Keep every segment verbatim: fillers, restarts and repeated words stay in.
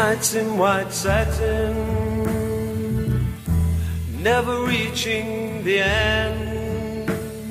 nights in white satin, never reaching the end.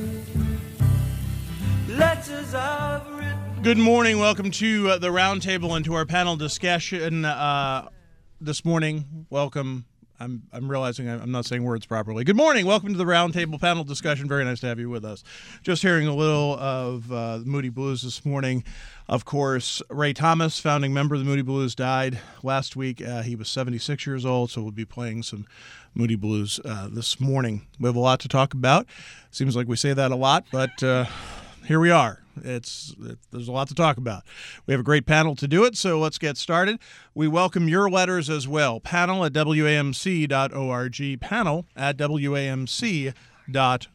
Letters I've written. Good morning. Welcome to uh, the roundtable and to our panel discussion uh, this morning. Welcome. I'm I'm realizing I'm not saying words properly. Good morning. Welcome to the roundtable panel discussion. Very nice to have you with us. Just hearing a little of uh, Moody Blues this morning. Of course, Ray Thomas, founding member of the Moody Blues, died last week. Uh, he was seventy-six years old, so we'll be playing some Moody Blues uh, this morning. We have a lot to talk about. Seems like we say that a lot, but uh, here we are. It's it, there's a lot to talk about. We have a great panel to do it, so let's get started. We welcome your letters as well. Panel at W A M C dot org. Panel at W A M C dot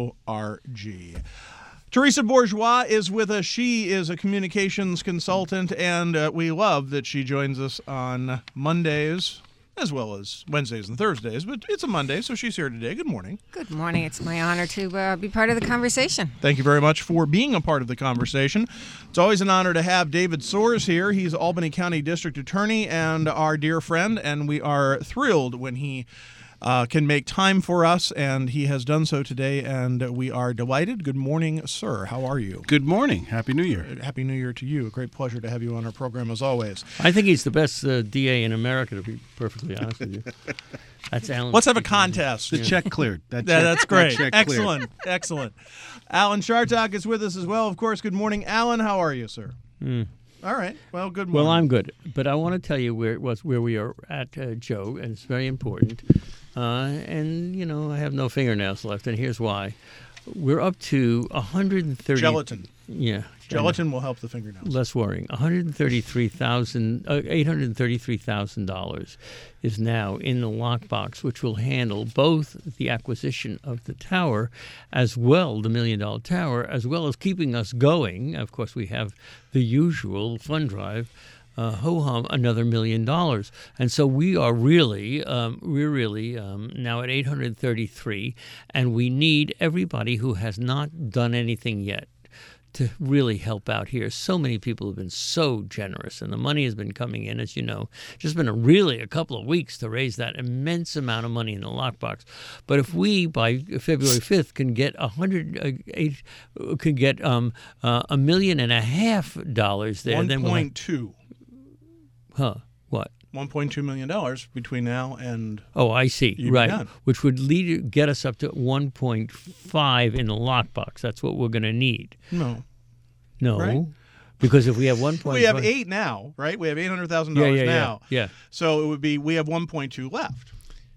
org. Teresa Bourgeois is with us. She is a communications consultant, and uh, we love that she joins us on Mondays as well as Wednesdays and Thursdays, but it's a Monday, so she's here today. Good morning. Good morning. It's my honor to uh, be part of the conversation. Thank you very much for being a part of the conversation. It's always an honor to have David Soares here. He's Albany County District Attorney and our dear friend, and we are thrilled when he uh, can make time for us, and he has done so today, and we are delighted. Good morning, sir. How are you? Good morning. Happy New Year. Happy New Year to you. A great pleasure to have you on our program as always. I think he's the best uh, D A in America, to be perfectly honest with you. That's Alan. Let's have a contest. The check cleared. That Yeah, check, that's great. that check Excellent. Excellent. Alan Chartock is with us as well, of course. Good morning. Alan, how are you, sir? Mm. All right. Well, good morning. Well, I'm good, but I want to tell you where it was where we are at, uh, Joe, and it's very important. Uh, and you know, I have no fingernails left, and here's why: we're up to one hundred thirty. Gelatin. Yeah. Gelatin will help the fingernails. Less worrying. one hundred thirty-three thousand, uh, eight hundred thirty-three thousand dollars is now in the lockbox, which will handle both the acquisition of the tower, as well the million dollar tower, as well as keeping us going. Of course, we have the usual fund drive. Uh, ho hum, another million dollars, and so we are really, um, we're really um, now at eight hundred thirty-three, and we need everybody who has not done anything yet to really help out here. So many people have been so generous, and the money has been coming in, as you know. Just been a really a couple of weeks to raise that immense amount of money in the lockbox. But if we by February fifth can get a hundred, uh, eight, uh, can get um, uh, a million and a half dollars there, one then we'll point two. Huh? What? one point two million dollars between now and... Oh, I see. You'd be Right. done. Which would lead get us up to one point five in the lockbox. That's what we're going to need. No. No. Right? Because if we have one point five... We have eight now, right? We have eight hundred thousand yeah, dollars yeah, now. Yeah, yeah. So it would be, we have one point two left.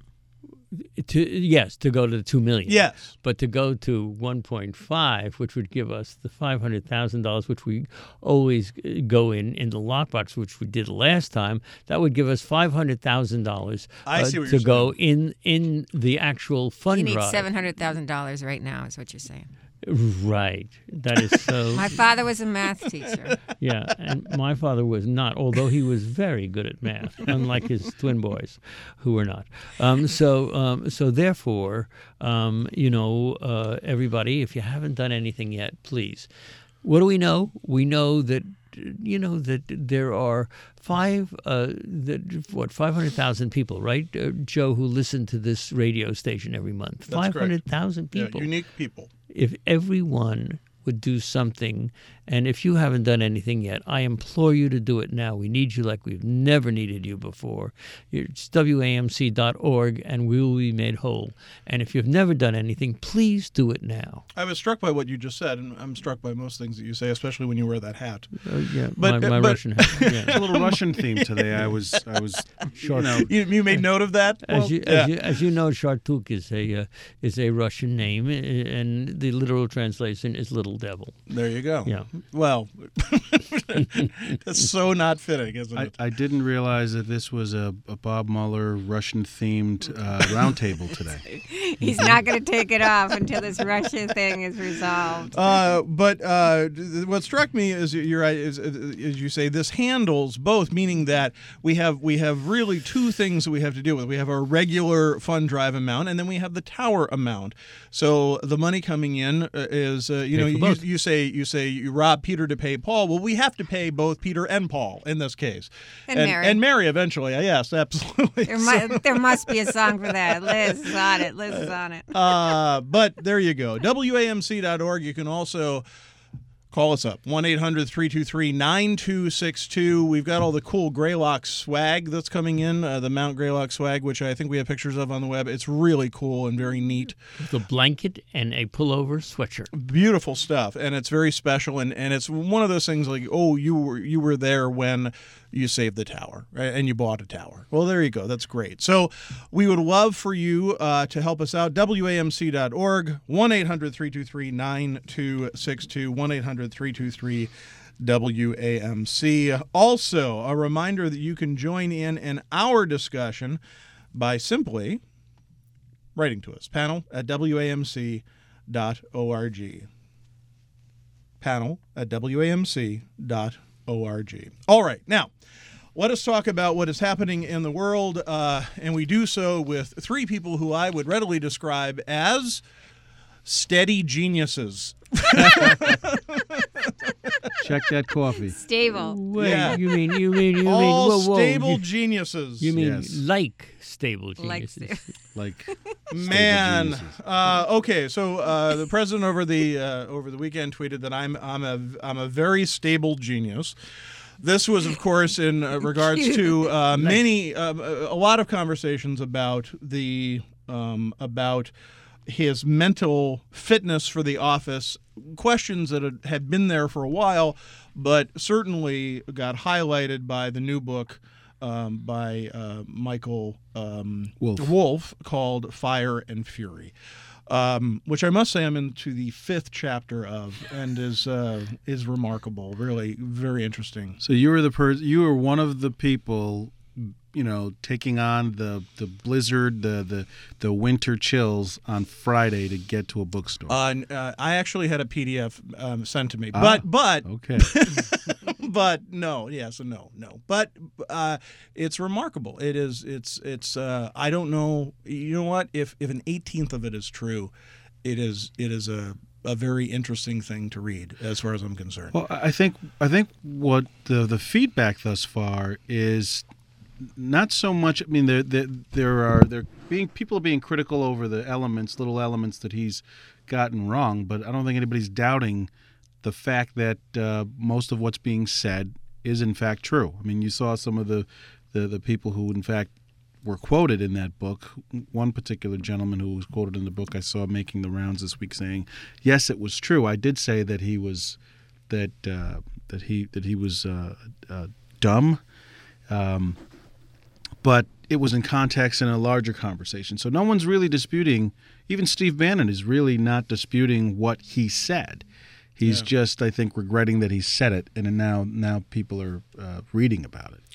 To, yes, to go to the two million dollars. Yes. But to go to one point five, which would give us the five hundred thousand dollars, which we always go in in the lockbox, which we did last time, that would give us five hundred thousand dollars I uh, see what to you're go in in the actual fund You need drive. seven hundred thousand dollars right now, is what you're saying. Right. That is so. My father was a math teacher. Yeah, and my father was not, although he was very good at math, unlike his twin boys, who were not. Um, so, um, so therefore, um, you know, uh, everybody, if you haven't done anything yet, please. What do we know? We know that, you know, that there are five, uh, that what, five hundred thousand people, right, uh, Joe, who listen to this radio station every month. That's five hundred thousand correct. people. Yeah, unique people. If everyone would do something, and if you haven't done anything yet, I implore you to do it now. We need you like we've never needed you before. It's W A M C dot org, and we will be made whole. And if you've never done anything, please do it now. I was struck by what you just said, and I'm struck by most things that you say, especially when you wear that hat. Uh, yeah, But- my, my but- Russian hat. It's Yeah. a little Russian theme today. I was, I was, you know, You, you made note of that? As Well, you, yeah. as you as you know, Shartuk is a uh, is a Russian name, uh, and the literal translation is "little devil." There you go. Yeah. Well, that's so not fitting, isn't I, it? I didn't realize that this was a, a Bob Mueller Russian-themed uh, roundtable today. He's not going to take it off until this Russia thing is resolved. Uh, but uh, th- what struck me is you're right, is, is you say this handles both, meaning that we have we have really two things that we have to deal with. We have our regular fund drive amount, and then we have the tower amount. So the money coming in uh, is uh, you Pay know for you, both. you say you say you rob Peter to pay Paul. Well, we have to pay both Peter and Paul in this case, And Mary. and Mary eventually. Yes, absolutely. There, mu- there must be a song for that. Liz is on it. Liz is on it. Uh, but there you go. W A M C dot org. You can also call us up, one eight hundred three two three nine two six two. We've got all the cool Greylock swag that's coming in, uh, the Mount Greylock swag, which I think we have pictures of on the web. It's really cool and very neat. The blanket and a pullover sweatshirt. Beautiful stuff, and it's very special, and, and it's one of those things like, oh, you were you were there when you saved the tower, right? And you bought a tower. Well, there you go. That's great. So we would love for you uh, to help us out. W A M C dot org, one eight hundred three two three nine two six two, one eight hundred three two three W A M C. Also, a reminder that you can join in in our discussion by simply writing to us, panel at W A M C dot org. Panel at W A M C dot org. All right, now let us talk about what is happening in the world, uh, and we do so with three people who I would readily describe as steady geniuses. Check that coffee. Stable. Wait, Yeah. you mean you mean you mean All whoa, whoa, stable you, geniuses. you mean Yes. like stable Like geniuses? Like Man, geniuses. uh, okay. So uh, the president over the uh, over the weekend tweeted that I'm I'm a I'm a very stable genius. This was, of course, in uh, regards to uh, many uh, a lot of conversations about the um, about his mental fitness for the office. Questions that had- had been there for a while, but certainly got highlighted by the new book um, by uh, Michael um, Wolff. Wolff called Fire and Fury, um, which I must say I'm into the fifth chapter of, and is uh, is remarkable. Really, very interesting. So you were the per- you were one of the people, you know, taking on the, the blizzard, the, the the winter chills on Friday to get to a bookstore. Uh, and, uh, I actually had a P D F um, sent to me, Ah. but but okay. but no, yes and no, no. But uh, it's remarkable. It is. It's. It's. Uh, I don't know. You know what? If if an eighteenth of it is true, it is. It is a a very interesting thing to read, as far as I'm concerned. Well, I think I think what the the feedback thus far is not so much. I mean, there there, there are there being people are being critical over the elements, little elements that he's gotten wrong, but I don't think anybody's doubting the fact that uh, most of what's being said is in fact true. I mean, you saw some of the, the, the people who in fact were quoted in that book. One particular gentleman who was quoted in the book I saw making the rounds this week saying, "Yes, it was true. I did say that he was that uh, that he that he was uh, uh, dumb, um, but it was in context in a larger conversation." So no one's really disputing. Even Steve Bannon is really not disputing what he said. He's Yeah. just, I think, regretting that he said it, and now now people are uh, reading about it.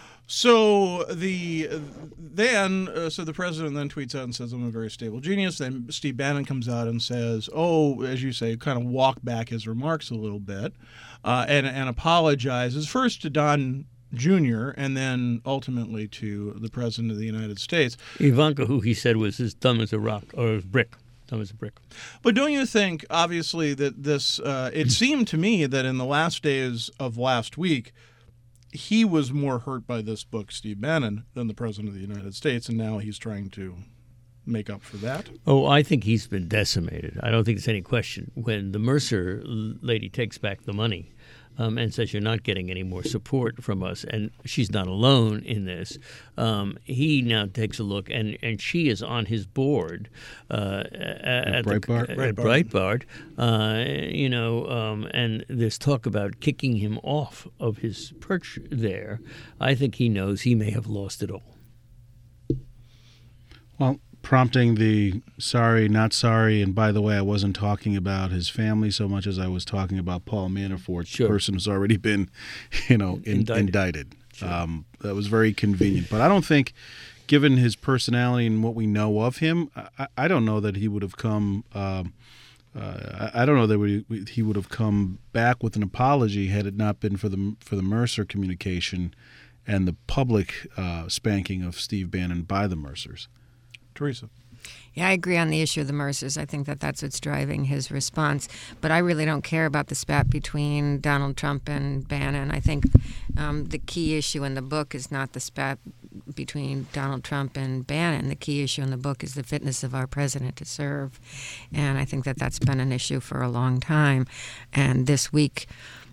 So the then uh, so the president then tweets out and says, "I'm a very stable genius." Then Steve Bannon comes out and says, "Oh, as you say, kind of walk back his remarks a little bit, uh, and and apologizes first to Don Junior and then ultimately to the president of the United States." Ivanka, who he said was as dumb as a rock or as brick, dumb as a brick. But don't you think, obviously, that this? Uh, it seemed to me that in the last days of last week, he was more hurt by this book, Steve Bannon, than the president of the United States, and now he's trying to make up for that. Oh, I think he's been decimated. I don't think there's any question. When the Mercer lady takes back the money um, and says you're not getting any more support from us, and she's not alone in this, um, he now takes a look, and, and she is on his board uh, at, Breitbart? The, at Breitbart. Uh, you know, um, and there's talk about kicking him off of his perch there. I think he knows he may have lost it all. Well, prompting the sorry, not sorry, and by the way, I wasn't talking about his family so much as I was talking about Paul Manafort, Sure. the person who's already been, you know, in, Indicted. indicted. Um, that was very convenient. But I don't think, given his personality and what we know of him, I, I don't know that he would have come. Um, uh, I I don't know that we, we, he would have come back with an apology had it not been for the for the Mercer communication and the public uh, spanking of Steve Bannon by the Mercers. Teresa. Yeah, I agree on the issue of the Mercers. I think that that's what's driving his response. But I really don't care about the spat between Donald Trump and Bannon. I think um, the key issue in the book is not the spat between Donald Trump and Bannon. The key issue in the book is the fitness of our president to serve. And I think that that's been an issue for a long time. And this week,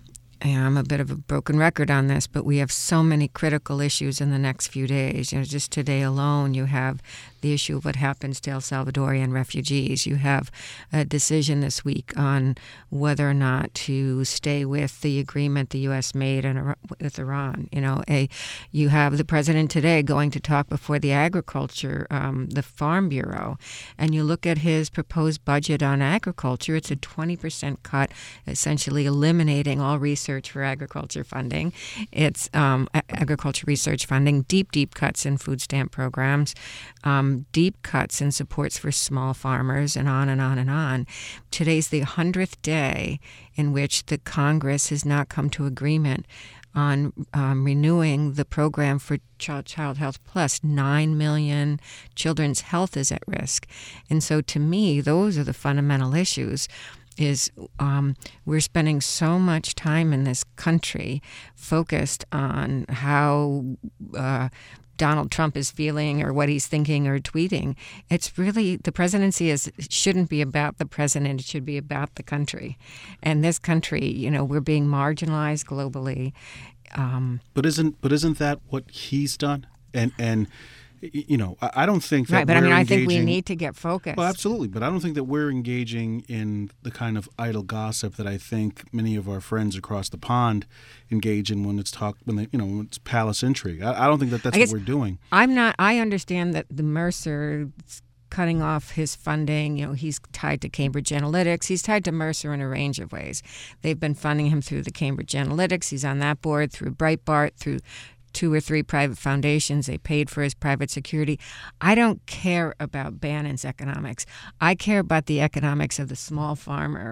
I'm a bit of a broken record on this, but we have so many critical issues in the next few days. You know, just today alone, you have the issue of what happens to El Salvadorian refugees. You have a decision this week on whether or not to stay with the agreement the U S made in, with Iran. You know, a you have the president today going to talk before the agriculture, um, the Farm Bureau, and you look at his proposed budget on agriculture. It's a twenty percent cut, essentially eliminating all research for agriculture funding. It's um, agriculture research funding, deep, deep cuts in food stamp programs. Um, deep cuts in supports for small farmers, and on and on and on. Today's the hundredth day in which the Congress has not come to agreement on um, renewing the program for Child, Child Health Plus. Nine million children's health is at risk. And so to me, those are the fundamental issues. Is um, we're spending so much time in this country focused on how uh, Donald Trump is feeling or what he's thinking or tweeting. It's really, the presidency is shouldn't be about the president. It should be about the country. And this country, you know, we're being marginalized globally. Um, but isn't but isn't that what he's done? And and you know, I, I don't think that right. But I we're mean, I engaging, think we need to get focused. Well, absolutely. But I don't think that we're engaging in the kind of idle gossip that I think many of our friends across the pond engage in when it's talk when they you know when it's palace intrigue. I, I don't think that that's what we're doing. I'm not. I understand that the Mercer cutting off his funding. You know, he's tied to Cambridge Analytics. He's tied to Mercer in a range of ways. They've been funding him through the Cambridge Analytics. He's on that board, through Breitbart, through two or three private foundations. They paid for his private security. I don't care about Bannon's economics. I care about the economics of the small farmer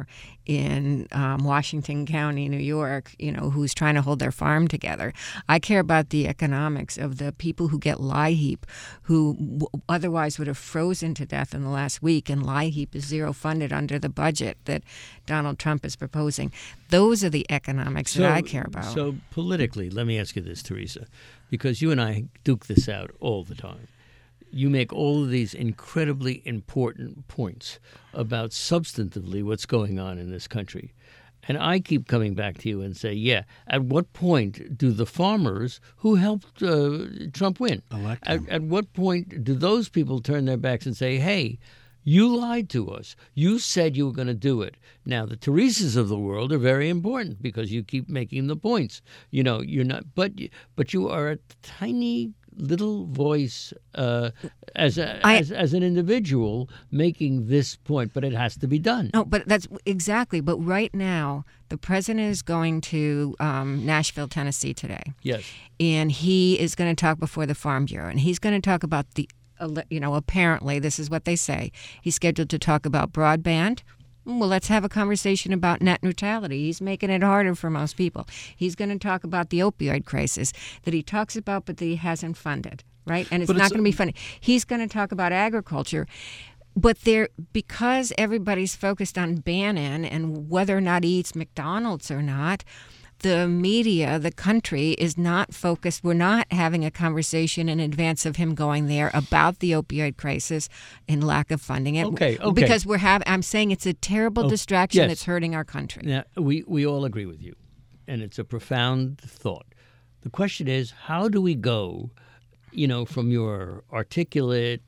in um, Washington County, New York, you know, who's trying to hold their farm together. I care about the economics of the people who get LIHEAP, who w- otherwise would have frozen to death in the last week, and LIHEAP is zero funded under the budget that Donald Trump is proposing. Those are the economics so, that I care about. So politically, let me ask you this, Teresa, because you and I duke this out all the time. You make all of these incredibly important points about substantively what's going on in this country. And I keep coming back to you and say, yeah, at what point do the farmers who helped uh, Trump win, elect at, him. at what point do those people turn their backs and say, hey, you lied to us. You said you were going to do it. Now, the Teresas of the world are very important because you keep making the points. You know, you're not, but but you are a tiny little voice uh, as, a, I, as as an individual making this point, but it has to be done. No, but that's exactly. But right now, the president is going to um, Nashville, Tennessee today. Yes. And he is going to talk before the Farm Bureau, and he's going to talk about the, you know, apparently, this is what they say. He's scheduled to talk about broadband. Well, let's have a conversation about net neutrality. He's making it harder for most people. He's going to talk about the opioid crisis that he talks about but that he hasn't funded, right? And it's But not it's- going to be funded. He's going to talk about agriculture. But there, because everybody's focused on Bannon and whether or not he eats McDonald's or not, the media, the country is not focused. We're not having a conversation in advance of him going there about the opioid crisis and lack of funding it. Okay, okay. Because we're having, I'm saying it's a terrible Oh, distraction yes. that's hurting our country. Now, we, we all agree with you, and it's a profound thought. The question is, how do we go, you know, from your articulate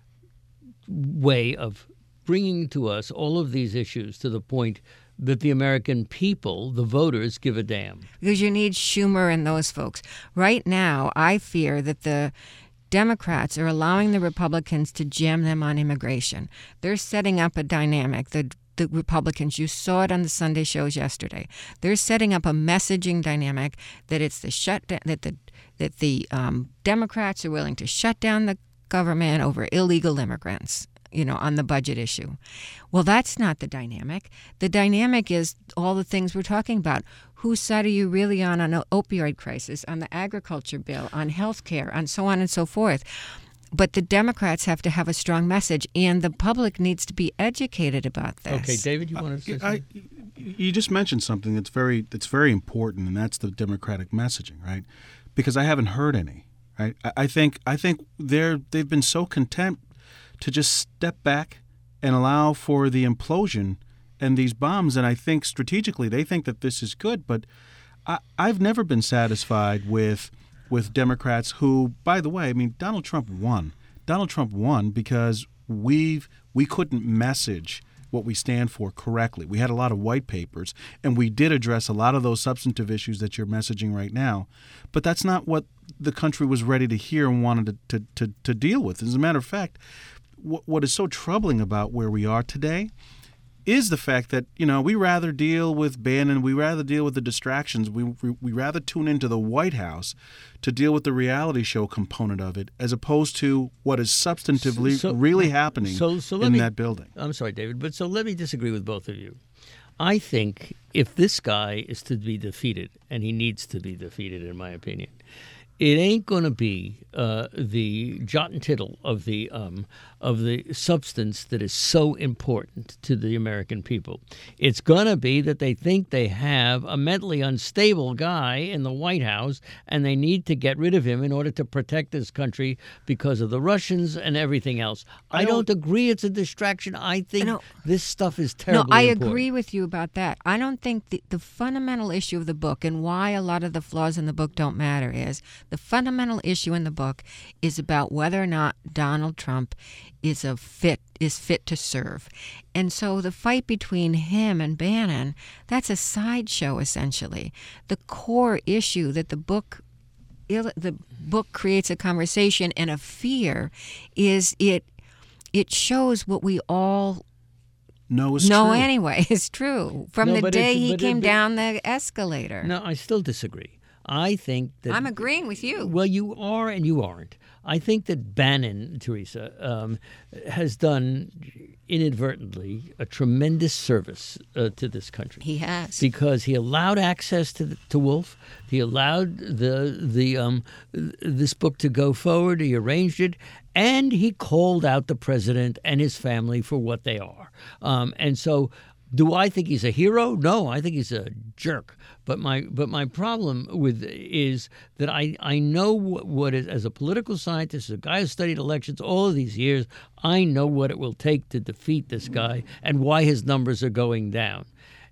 way of bringing to us all of these issues to the point that the American people, the voters, give a damn? Because you need Schumer and those folks. Right now, I fear that the Democrats are allowing the Republicans to jam them on immigration. They're setting up a dynamic. The the Republicans, you saw it on the Sunday shows yesterday. They're setting up a messaging dynamic that it's the shutdown, that the that the um, Democrats are willing to shut down the government over illegal immigrants, you know, on the budget issue. Well, that's not the dynamic. The dynamic is all the things we're talking about. Whose side are you really on on an opioid crisis, on the agriculture bill, on health care, on so on and so forth? but the Democrats have to have a strong message, and the public needs to be educated about this. Okay, David, you want to say I, something? you just mentioned something that's very that's very important, and that's the Democratic messaging, right? Because I haven't heard any. Right? I, I think I think they're they've been so content to just step back and allow for the implosion and these bombs, and I think strategically they think that this is good, but I, I've never been satisfied with with Democrats who, by the way, I mean Donald Trump won. Donald Trump won because we've we couldn't message what we stand for correctly. We had a lot of white papers, and we did address a lot of those substantive issues that you're messaging right now. But that's not what the country was ready to hear and wanted to, to, to, to deal with. As a matter of fact, what, what is so troubling about where we are today is the fact that, you know, we rather deal with Bannon, we rather deal with the distractions, we, we we rather tune into the White House to deal with the reality show component of it, as opposed to what is substantively So- so- really happening so- so let in me- that building. I'm sorry, David, but so let me disagree with both of you. I think if this guy is to be defeated, and he needs to be defeated, in my opinion, it ain't going to be uh, the jot and tittle of the um, of the substance that is so important to the American people. It's going to be that they think they have a mentally unstable guy in the White House, and they need to get rid of him in order to protect this country because of the Russians and everything else. I, I don't, don't- agree it's a distraction. I think No. this stuff is No, terribly I important. agree with you about that. I don't think the, the fundamental issue of the book and why a lot of the flaws in the book don't matter is the fundamental issue in the book is about whether or not Donald Trump is a fit is fit to serve. And so the fight between him and Bannon, that's a sideshow essentially. The core issue that the book il- the book creates a conversation and a fear is it it shows what we all No, it's no, true. anyway, it's true. From No, the but day it's- he but it- came but- down the escalator. No, I still disagree. I think that I'm agreeing with you. Well, you are and you aren't. I think that Bannon, Teresa, um, has done inadvertently a tremendous service uh, to this country. He has. Because he allowed access to the, to Wolf. He allowed the the um, this book to go forward. He arranged it, and he called out the president and his family for what they are. Um, and so, do I think he's a hero? No, I think he's a jerk. But my but my problem with is that I I know what, what is, as a political scientist, a guy who studied elections all of these years, I know what it will take to defeat this guy and why his numbers are going down.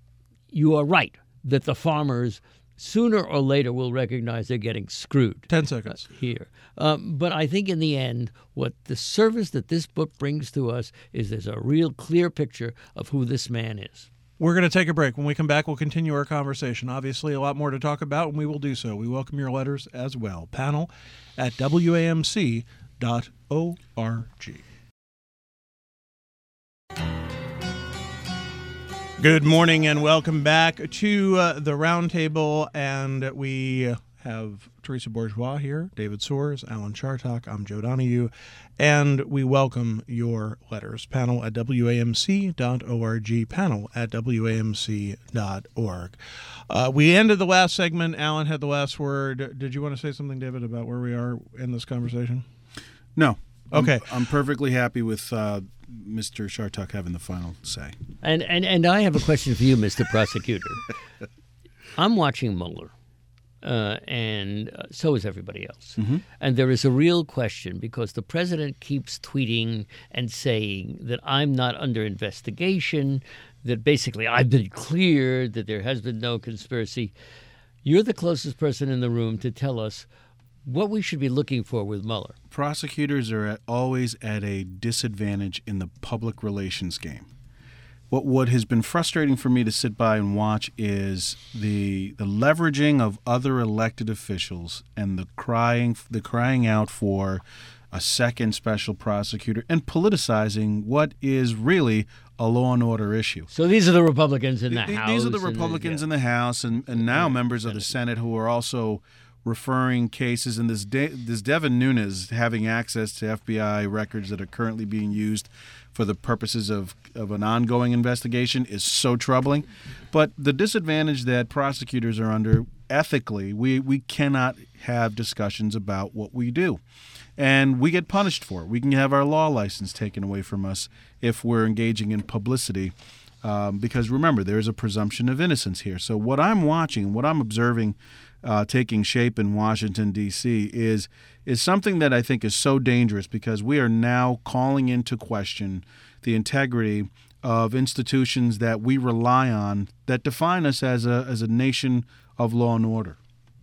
You are right that the farmers sooner or later will recognize they're getting screwed. Ten seconds. Here. Um, but I think in the end, what the service that this book brings to us is there's a real clear picture of who this man is. We're going to take a break. When we come back, we'll continue our conversation. Obviously, a lot more to talk about, and we will do so. We welcome your letters as well. Panel at W A M C dot org. Good morning and welcome back to uh, the Roundtable, and we have Teresa Bourgeois here, David Soares, Alan Chartock, I'm Joe Donahue, and we welcome your letters. Panel at W A M C dot org, panel at W A M C dot org. Uh, we ended the last segment. Alan had the last word. Did you want to say something, David, about where we are in this conversation? No. Okay. I'm, I'm perfectly happy with uh, Mister Chartock having the final say. And, and, and I have a question for you, Mister Prosecutor. I'm watching Mueller. Uh, and uh, so is everybody else. Mm-hmm. And there is a real question because the president keeps tweeting and saying that I'm not under investigation, that basically I've been cleared, that there has been no conspiracy. You're the closest person in the room to tell us what we should be looking for with Mueller. Prosecutors are at, always at a disadvantage in the public relations game. What what has been frustrating for me to sit by and watch is the the leveraging of other elected officials and the crying the crying out for a second special prosecutor and politicizing what is really a law and order issue. So these are the Republicans in the Th- House. These are the and Republicans yeah. in the House and, and now members of the Senate who are also referring cases, and this De- this Devin Nunes having access to F B I records that are currently being used for the purposes of, of an ongoing investigation is so troubling. But the disadvantage that prosecutors are under ethically, we, we cannot have discussions about what we do. and we get punished for it. We can have our law license taken away from us if we're engaging in publicity. Um, because remember, there's a presumption of innocence here. So what I'm watching, what I'm observing uh, taking shape in Washington, D C is is something that I think is so dangerous, because we are now calling into question the integrity of institutions that we rely on that define us as a as a nation of law and order.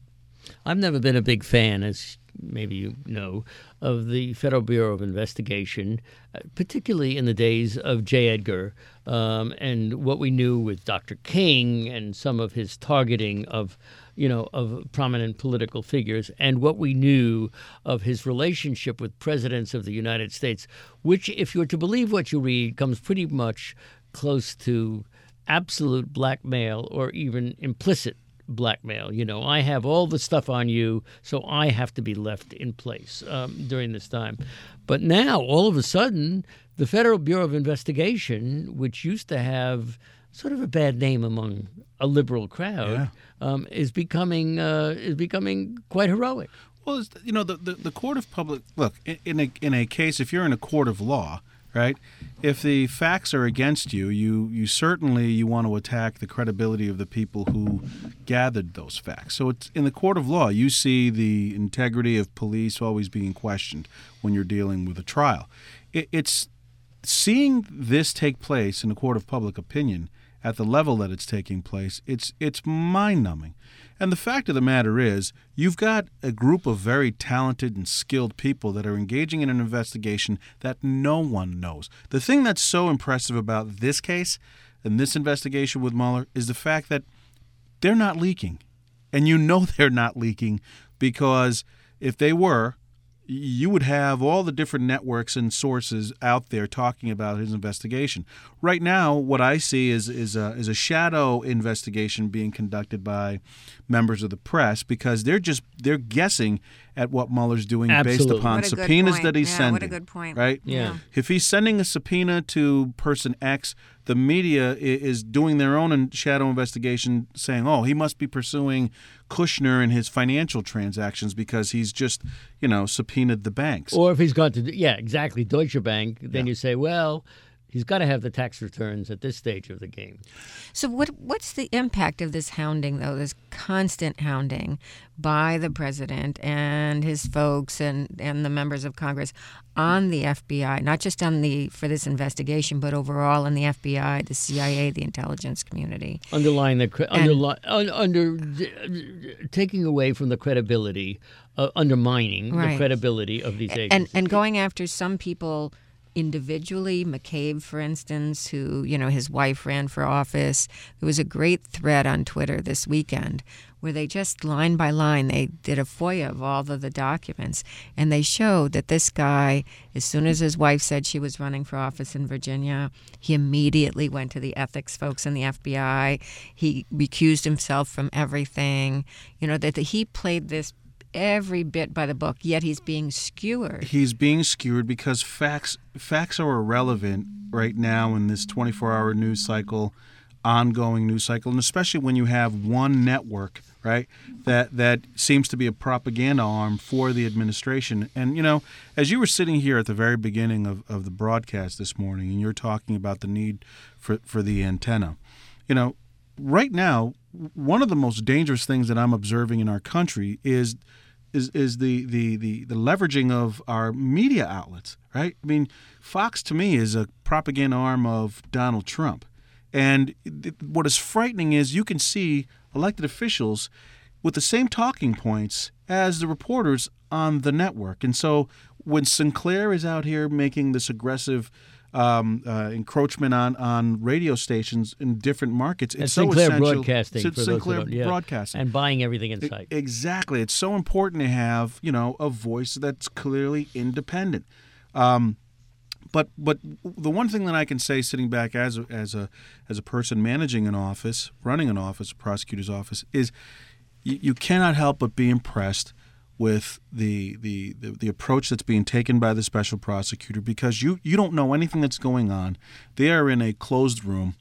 I've never been a big fan, as maybe you know, of the Federal Bureau of Investigation, uh, particularly in the days of J. Edgar um, and what we knew with Doctor King and some of his targeting of, you know, of prominent political figures, and what we knew of his relationship with presidents of the United States, which, if you're to believe what you read, comes pretty much close to absolute blackmail or even implicit blackmail. You know, I have all the stuff on you, so I have to be left in place um, during this time. But now, all of a sudden, the Federal Bureau of Investigation, which used to have sort of a bad name among a liberal crowd, Yeah. um, is becoming uh, is becoming quite heroic. Well, it's, you know, the, the, the court of public look in, in a in a case, if you're in a court of law, right? If the facts are against you, you you certainly you want to attack the credibility of the people who gathered those facts. So it's in the court of law, you see the integrity of police always being questioned when you're dealing with a trial. It, it's seeing this take place in a court of public opinion at the level that it's taking place. It's it's mind-numbing. And the fact of the matter is, you've got a group of very talented and skilled people that are engaging in an investigation that no one knows. The thing that's so impressive about this case and this investigation with Mueller is the fact that they're not leaking. And you know they're not leaking, because if they were, you would have all the different networks and sources out there talking about his investigation. Right now, what I see is is a, is a shadow investigation being conducted by members of the press, because they're just they're guessing at what Mueller's doing Absolutely. based upon What a good subpoenas point. that he's Yeah, sending. what a good point. Right? Yeah. If he's sending a subpoena to person X, the media i- is doing their own in- shadow investigation, saying, "Oh, he must be pursuing Kushner and his financial transactions because he's just, you know, subpoenaed the banks." Or if he's gone to, yeah, exactly, Deutsche Bank, then Yeah. you say, well, he's got to have the tax returns at this stage of the game. So what what's the impact of this hounding, though, this constant hounding by the president and his folks and, and the members of Congress on the F B I, not just on the for this investigation, but overall on the F B I, the C I A, the intelligence community? Underlying the, cre- And- underli- un, under, d- d- taking away from the credibility, uh, undermining the Right. credibility of these And agencies. and going after some people individually, McCabe, for instance, who, you know, his wife ran for office. There was a great thread on Twitter this weekend where they just line by line, they did a FOIA of all of the documents, and they showed that this guy, as soon as his wife said she was running for office in Virginia, he immediately went to the ethics folks in the F B I. He recused himself from everything. You know, that, that he played this every bit by the book, yet he's being skewered. He's being skewered because facts facts are irrelevant right now in this twenty-four hour news cycle, ongoing news cycle, and especially when you have one network, right, that that seems to be a propaganda arm for the administration. And, you know, as you were sitting here at the very beginning of, of the broadcast this morning, and you're talking about the need for, for the antenna, you know, right now, one of the most dangerous things that I'm observing in our country is is is the, the, the, the leveraging of our media outlets, right? I mean, Fox to me is a propaganda arm of Donald Trump. And th- what is frightening is you can see elected officials with the same talking points as the reporters on the network. And so when Sinclair is out here making this aggressive um, uh, encroachment on, on radio stations in different markets, and it's so Sinclair essential. Broadcasting, Sin- for those who Sinclair don't- yeah. Broadcasting. And buying everything in E- sight. Exactly. It's so important to have, you know, a voice that's clearly independent. Um, but but the one thing that I can say, sitting back as a, as a as a person managing an office, running an office, a prosecutor's office, is you, you cannot help but be impressed with the, the the the approach that's being taken by the special prosecutor, because you you don't know anything that's going on. They are in a closed room.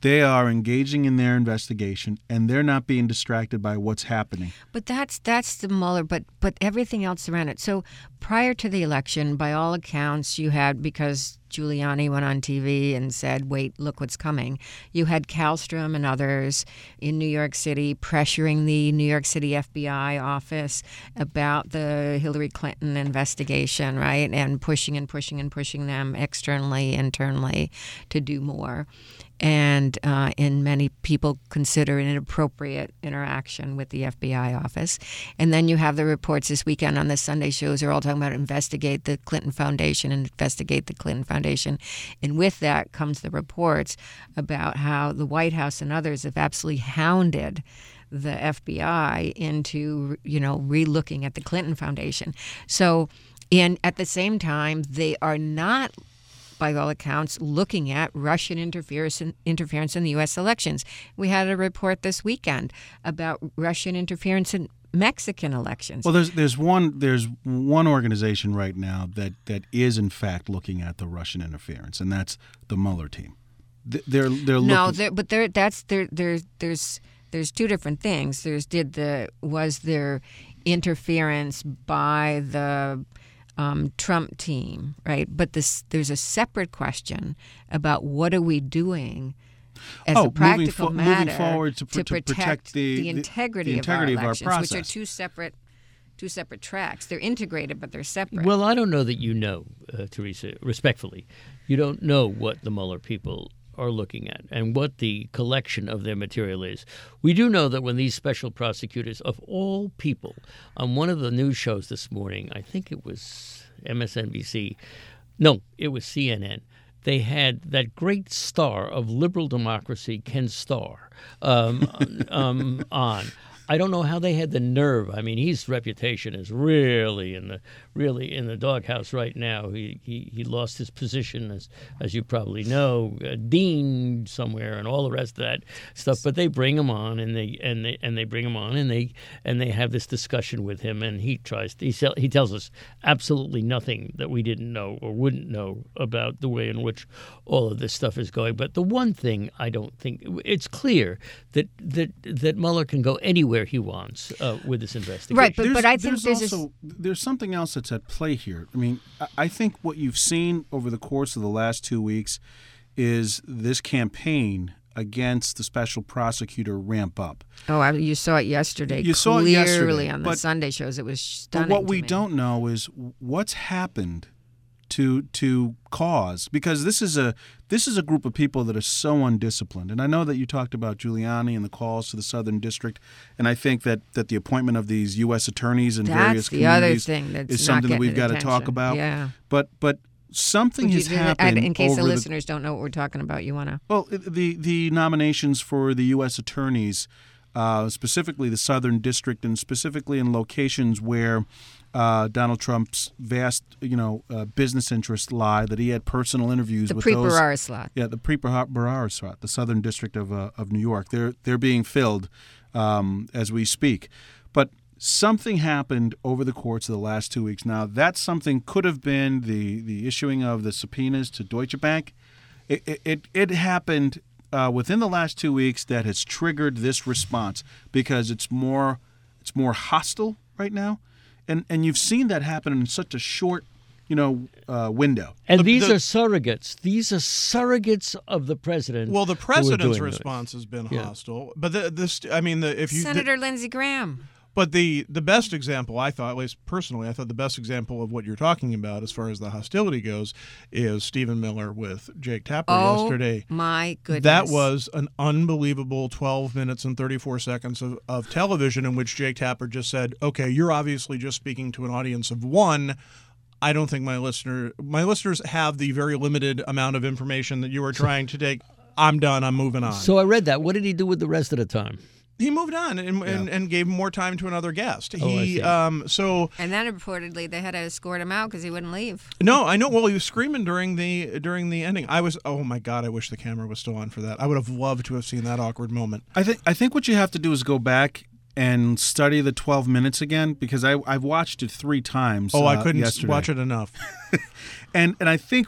They are engaging in their investigation, and they're not being distracted by what's happening. But that's that's the Mueller, but but everything else around it. So prior to the election, by all accounts, you had, because Giuliani went on T V and said, wait, look what's coming. You had Kallstrom and others in New York City pressuring the New York City F B I office about the Hillary Clinton investigation, right? And pushing and pushing and pushing them externally, internally to do more. And uh, and many people consider it an inappropriate interaction with the F B I office. And then you have the reports this weekend on the Sunday shows are all talking about investigate the Clinton Foundation, investigate the Clinton Foundation. And with that comes the reports about how the White House and others have absolutely hounded the F B I into, you know, re-looking at the Clinton Foundation. So, and at the same time, they are not, by all accounts, looking at Russian interference in, interference in the U S elections. We had a report this weekend about Russian interference in Mexican elections. Well, there's there's one there's one organization right now that, that is in fact looking at the Russian interference, and that's the Mueller team. They're they're no, looking. they're, but there that's there there there's there's two different things. There's did the was there interference by the Um, Trump team, right? But this, there's a separate question about what are we doing as oh, a practical moving fo- matter moving forward to, pr- to to protect, protect the, the integrity, the integrity of, our of our elections, process, which are two separate, two separate tracks. They're integrated, but they're separate. Well, I don't know that you know, uh, Teresa, respectfully. You don't know what the Mueller people are looking at and what the collection of their material is. We do know that when these special prosecutors, of all people, on one of the news shows this morning, I think it was M S N B C, no, it was C N N, they had that great star of liberal democracy, Ken Starr, um, um, on. I don't know how they had the nerve. I mean, his reputation is really in the really in the doghouse right now. He he, he lost his position as as you probably know, uh, dean somewhere, and all the rest of that stuff. But they bring him on, and they and they and they bring him on, and they and they have this discussion with him, and he tries. He he tells us absolutely nothing that we didn't know or wouldn't know about the way in which all of this stuff is going. But the one thing I don't think it's clear that that that Mueller can go anywhere he wants uh, with this investigation. Right, but, There's- but I think there's there's also there's something else that's at play here. I mean, I- I think what you've seen over the course of the last two weeks is this campaign against the special prosecutor ramp up. oh, I, you saw it yesterday. You saw it clearly yesterday, on the but- Sunday shows. It was stunning. But what we to me. don't know is what's happened to to cause, because this is a this is a group of people that are so undisciplined. And I know that you talked about Giuliani and the calls to the Southern District, and I think that, that the appointment of these U S attorneys in various That's the other communities thing that's is not something that getting we've got to talk attention. about. Yeah. But but something Would has you- happened in case over the the listeners don't know what we're talking about, you want to. well, the the nominations for the U S attorneys, uh, specifically the Southern District, and specifically in locations where uh, Donald Trump's vast, you know, uh, business interests lie, that he had personal interviews The with pre those. Barara slot. Yeah, the pre-Barara slot, the Southern District of uh, of New York. They're they're being filled um, as we speak, but something happened over the course of the last two weeks. Now, that something could have been the the issuing of the subpoenas to Deutsche Bank. It it it, it happened uh, within the last two weeks that has triggered this response, because it's more it's more hostile right now, and and you've seen that happen in such a short, you know, uh, window. And The- these the- are surrogates. These are surrogates of the president. Well, the who are president's doing this. response has been Yeah. hostile, but the, this, I mean, the, if you, the, Senator Lindsey Graham. but the the best example, I thought, at least personally, I thought the best example of what you're talking about as far as the hostility goes is Stephen Miller with Jake Tapper Oh, yesterday. my goodness. That was an unbelievable twelve minutes and thirty-four seconds of, of television in which Jake Tapper just said, okay, you're obviously just speaking to an audience of one. I don't think my listener, my listeners have the very limited amount of information that you are trying to take. I'm done. I'm moving on. So I read that. What did he do with the rest of the time? He moved on and, and, and gave more time to another guest. Oh, I he see. um so And then reportedly they had to escort him out because he wouldn't leave. no, I know. Well, he was screaming during the during the ending. I was oh my god, I wish the camera was still on for that. I would have loved to have seen that awkward moment. I think I think what you have to do is go back and study the twelve minutes again, because I I've watched it three times. Oh, uh, I couldn't yesterday. watch it enough. And and I think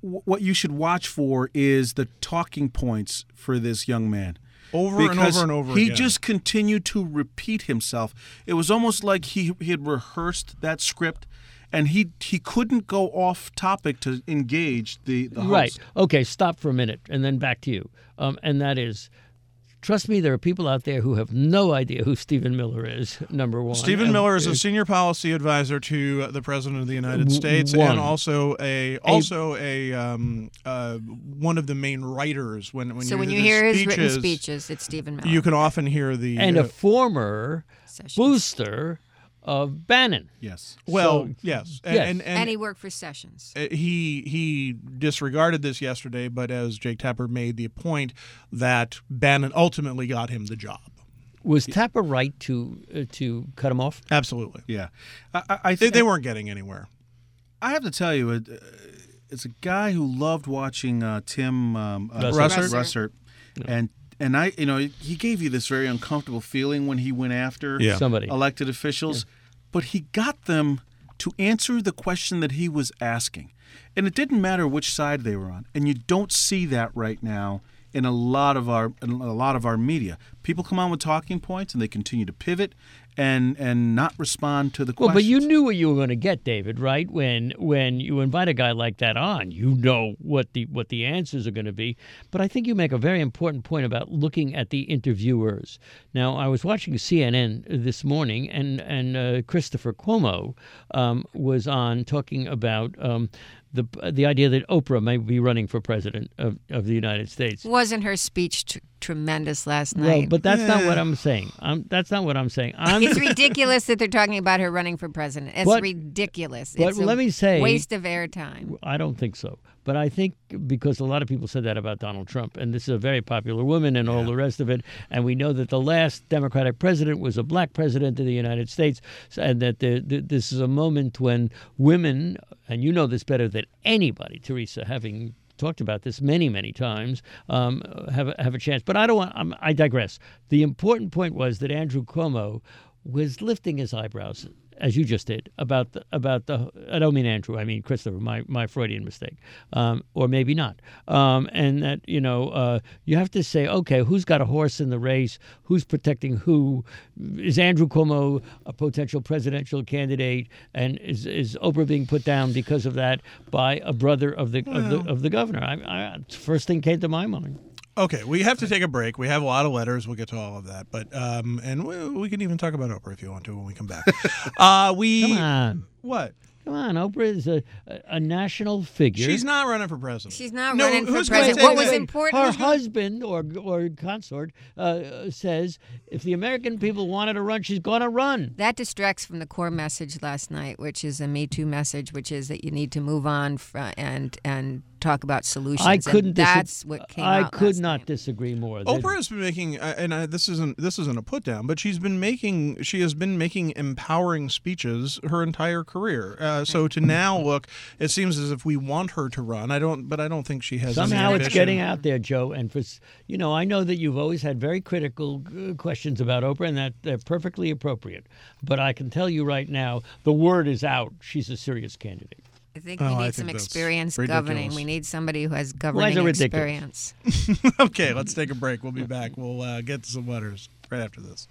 w- what you should watch for is the talking points for this young man. Over because and over and over he again. just continued to repeat himself. It was almost like he, he had rehearsed that script, and he he couldn't go off topic to engage the, the host. Right. Okay, stop for a minute, and then back to you. Um, and that is, trust me, there are people out there who have no idea who Stephen Miller is, number one. Stephen And- Miller is a senior policy advisor to the President of the United W- States, one. and also a also a um, uh, one of the main writers. When when So you when hear you the hear his speeches, written speeches, it's Stephen Miller. you can often hear the and uh, a former Sessions. booster of Bannon. Yes. well, so- yes, and, Yes. and, and, And he worked for Sessions. Uh, He he disregarded this yesterday, but as Jake Tapper made the point that Bannon ultimately got him the job. Was Tapper right to uh, to cut him off? Absolutely, Yeah. I, I, I they, think they weren't getting anywhere. I have to tell you, it, uh, it's a guy who loved watching uh, Tim um, uh, Russert. Russert. and and I, you know, he gave you this very uncomfortable feeling when he went after Yeah. Somebody. elected officials, but he got them to answer the question that he was asking, and it didn't matter which side they were on. And you don't see that right now in a lot of our in a lot of our media. People come on with talking points and they continue to pivot and and not respond to the Well, questions. but you knew what you were going to get, David, right? When when you invite a guy like that on, you know what the what the answers are going to be. But I think you make a very important point about looking at the interviewers. Now, I was watching C N N this morning, and and uh, Christopher Cuomo um, was on talking about um, the the idea that Oprah may be running for president of, of the United States. Wasn't her speech tr- tremendous last Well, night? but that's not Yeah. what I'm saying. I'm, that's not what I'm saying. I'm It's ridiculous that they're talking about her running for president. It's But- ridiculous. but It's a let me say- waste of airtime. I don't think so. But I think because a lot of people said that about Donald Trump, and this is a very popular woman and all the rest of it, and we know that the last Democratic president was a black president of the United States, and that the, the, this is a moment when women, and you know this better than anybody, Teresa, having talked about this many, many times, um, have, a- have a chance. But I don't want, I'm, I digress. The important point was that Andrew Cuomo was lifting his eyebrows, as you just did, about the, about the. I don't mean Andrew. I mean Christopher. My my Freudian mistake, um, or maybe not. Um, and that you know uh, you have to say, okay, who's got a horse in the race? Who's protecting who? Is Andrew Cuomo a potential presidential candidate? And is is Oprah being put down because of that by a brother of the of the of the governor? I, I, first thing came to my mind. Okay, we have to take a break. We have a lot of letters. We'll get to all of that, but um, and we, we can even talk about Oprah if you want to when we come back. uh, we Come on. what? Come on, Oprah is a, a, a national figure. She's not running for president. She's not No, running for who's gonna president. say What was that? important? Her was gonna- husband or or consort uh, says if the American people wanted to run, she's going to run. That distracts from the core message last night, which is a Me Too message, which is that you need to move on fr- and and talk about solutions. I and couldn't. dis- that's what came I out could last not night. disagree more. Oprah has been making, uh, and uh, this isn't this isn't a put down, but she's been making she has been making empowering speeches her entire career. Uh, so to now look, it seems as if we want her to run. I don't, but I don't think she has. any Somehow it's ambition. getting out there, Joe. And for s- you know, I know that you've always had very critical uh, questions about Oprah, and that they're perfectly appropriate. But I can tell you right now, the word is out. She's a serious candidate. I think Oh, we I need some think that's experience ridiculous. governing. We need somebody who has Why governing is it ridiculous? experience. Okay, let's take a break. We'll be back. We'll uh, get to some letters right after this.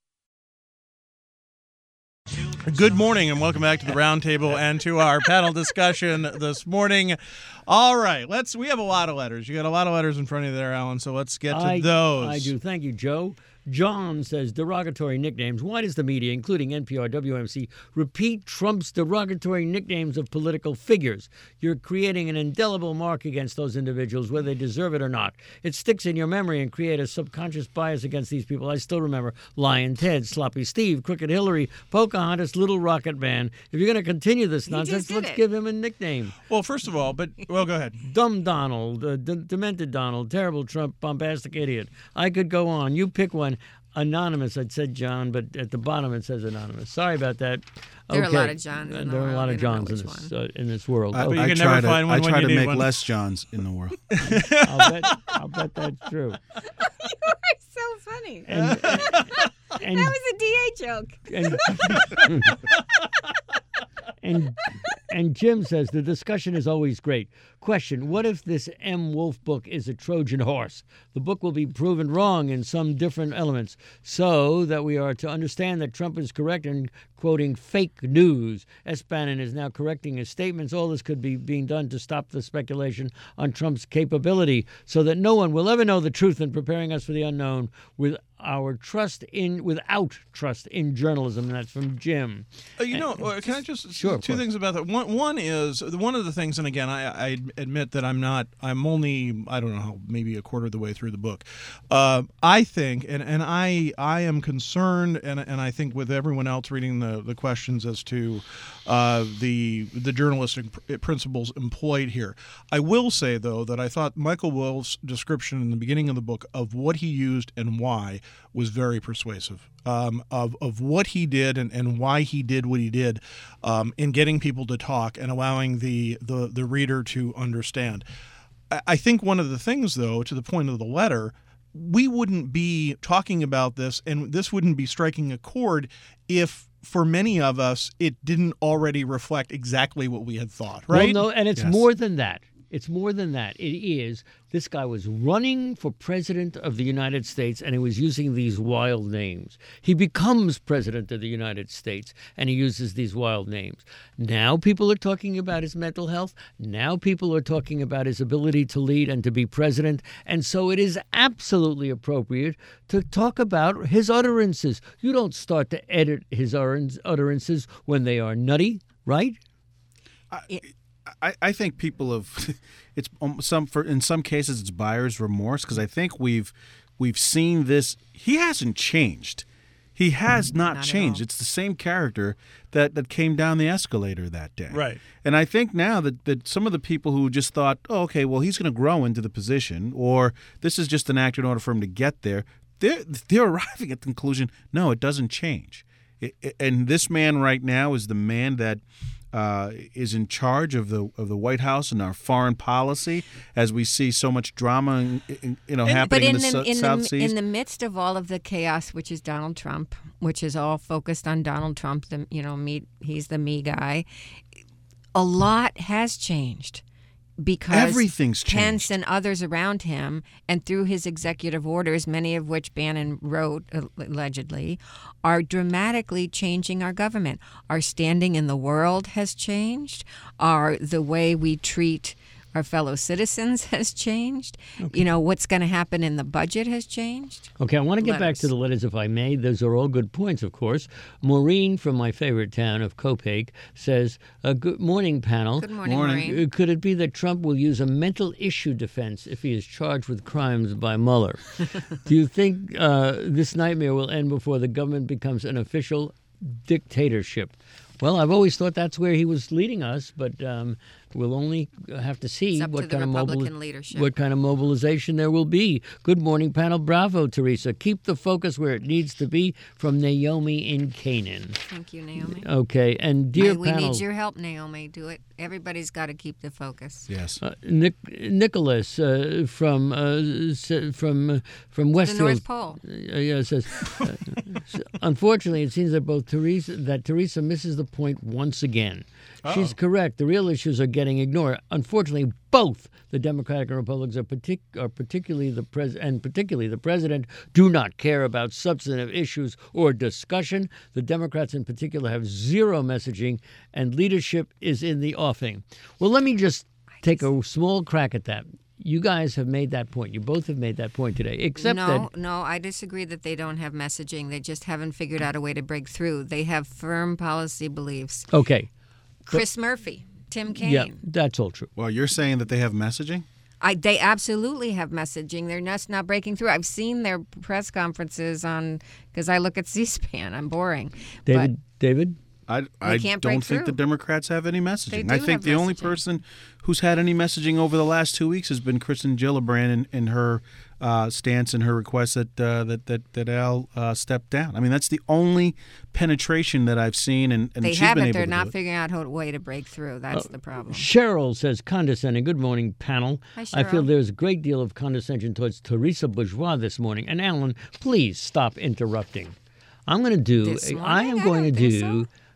Good morning and welcome back to the Roundtable and to our panel discussion this morning. All right, let's. We have a lot of letters. You got a lot of letters in front of you there, Alan. So let's get to I, those. I do. Thank you, Joe. John says derogatory nicknames. Why does the media, including N P R, W M C, repeat Trump's derogatory nicknames of political figures? You're creating an indelible mark against those individuals, whether they deserve it or not. It sticks in your memory and create a subconscious bias against these people. I still remember Lion Ted, Sloppy Steve, Crooked Hillary, Pocahontas, Little Rocket Man. If you're going to continue this just nonsense, did let's it. give him a nickname. Well, first of all, but well, go ahead. Dumb Donald, uh, d- Demented Donald, Terrible Trump, Bombastic Idiot. I could go on. You pick one. Anonymous, I'd said John, but at the bottom it says Anonymous. Sorry about that. There are a Okay. lot of Johns in Uh, the There are a world. lot of You don't know Johns in which this, one. uh, in this world. I, But you I can try never to, find one I when try you to need make one. less Johns in the world. I'll bet, I'll bet that's true. So funny. And, and, That was a D A joke. and, and, and Jim says the discussion is always great. Question, what if this M. Wolf book is a Trojan horse? The book will be proven wrong in some different elements, so that we are to understand that Trump is correct in quoting fake news. S. Bannon is now correcting his statements. All this could be being done to stop the speculation on Trump's capability so that no one will ever know the truth and preparing us for the unknown with our trust in without trust in journalism. And that's from Jim. Uh, you know, uh, can I just Sure, of two course. things about that? One, one is one of the things, and again, I, I admit that I'm not. I'm only I don't know how maybe a quarter of the way through the book. Uh, I think, and, and I I am concerned, and and I think with everyone else reading the, the questions as to uh, the the journalistic pr- principles employed here. I will say though that I thought Michael Wolff's description in the beginning of the book of what he used and why was very persuasive, um, of of what he did and, and why he did what he did um, in getting people to talk and allowing the, the, the reader to understand. I, I think one of the things, though, to the point of the letter, we wouldn't be talking about this and this wouldn't be striking a chord if, for many of us, it didn't already reflect exactly what we had thought, right? Well, no, and it's Yes. more than that. It's more than that. It is, this guy was running for president of the United States and he was using these wild names. He becomes president of the United States and he uses these wild names. Now people are talking about his mental health. Now people are talking about his ability to lead and to be president. And so it is absolutely appropriate to talk about his utterances. You don't start to edit his utterances when they are nutty, right? I, I think people have it's um, some for in some cases it's buyer's remorse because I think we've we've seen this. He hasn't changed. He has not, Not at changed. all. It's the same character that, that came down the escalator that day. Right. And I think now that, that some of the people who just thought, oh, okay, well, he's going to grow into the position, or this is just an act in order for him to get there, they're, they're arriving at the conclusion, no, it doesn't change. It, it- and this man right now is the man that uh, is in charge of the of the White House and our foreign policy, as we see so much drama, in, in, you know, But happening in in the, the Sou- in South the Seas. in the midst of all of the chaos, which is Donald Trump, which is all focused on Donald Trump, the you know me, he's the me guy. A lot has changed because Everything's Pence changed. and others around him, and through his executive orders, many of which Bannon wrote uh, allegedly, are dramatically changing our government. Our standing in the world has changed. Our the way we treat our fellow citizens has changed. You know, what's going to happen in the budget has changed. Okay, I want to get back to Letters. the letters if I may. Those are all good points, of course. Maureen from my favorite town of Copiague says, uh, good morning, panel. Good morning, Morning. Maureen. Uh, Could it be that Trump will use a mental issue defense if he is charged with crimes by Mueller? Do you think uh, this nightmare will end before the government becomes an official dictatorship? Well, I've always thought that's where he was leading us, but um, we'll only have to see It's up what to the kind of mobili- Republican leadership. what kind of mobilization there will be. Good morning, panel. Bravo, Teresa. Keep the focus where it needs to be. From Naomi in Canaan. Thank you, Naomi. Okay, and dear I- we panel. need your help, Naomi. Do it. Everybody's got to keep the focus. yes. Uh, Nic- Nicholas uh, from uh, s- from uh, from The Westfield. North Pole. Uh, yeah, says. Uh, s- unfortunately, it seems that both Teresa that Teresa misses the point once again. She's correct. The real issues are getting ignored. Unfortunately, both the Democratic and Republicans are, partic- are particularly the pres- and particularly the president do not care about substantive issues or discussion. The Democrats in particular have zero messaging, and leadership is in the offing. Well, let me just take a small crack at that. You guys have made that point. You both have made that point today, except no, that no, I disagree that they don't have messaging. They just haven't figured out a way to break through. They have firm policy beliefs. okay, Chris Murphy, Tim Kaine. yeah, that's all true. Well, you're saying that they have messaging? I, they absolutely have messaging. They're just not breaking through. I've seen their press conferences on because I look at C-SPAN. I'm boring. David, David. I, I can't don't break think the through. Democrats have any messaging. They do I think have the only messaging. person who's had any messaging over the last two weeks has been Kristen Gillibrand in, in her uh, stance and her request that uh, that that that Al uh, step down. I mean, that's the only penetration that I've seen, and, and They she's have been it. able They're to not do it. figuring out a way to break through. That's the problem. Cheryl says condescending. Good morning, panel. Hi, I feel Cheryl. there's a great deal of condescension towards Teresa Bourgeois this morning. And Alan, please stop interrupting. I'm going to do. This I morning? am I going don't to think do. so.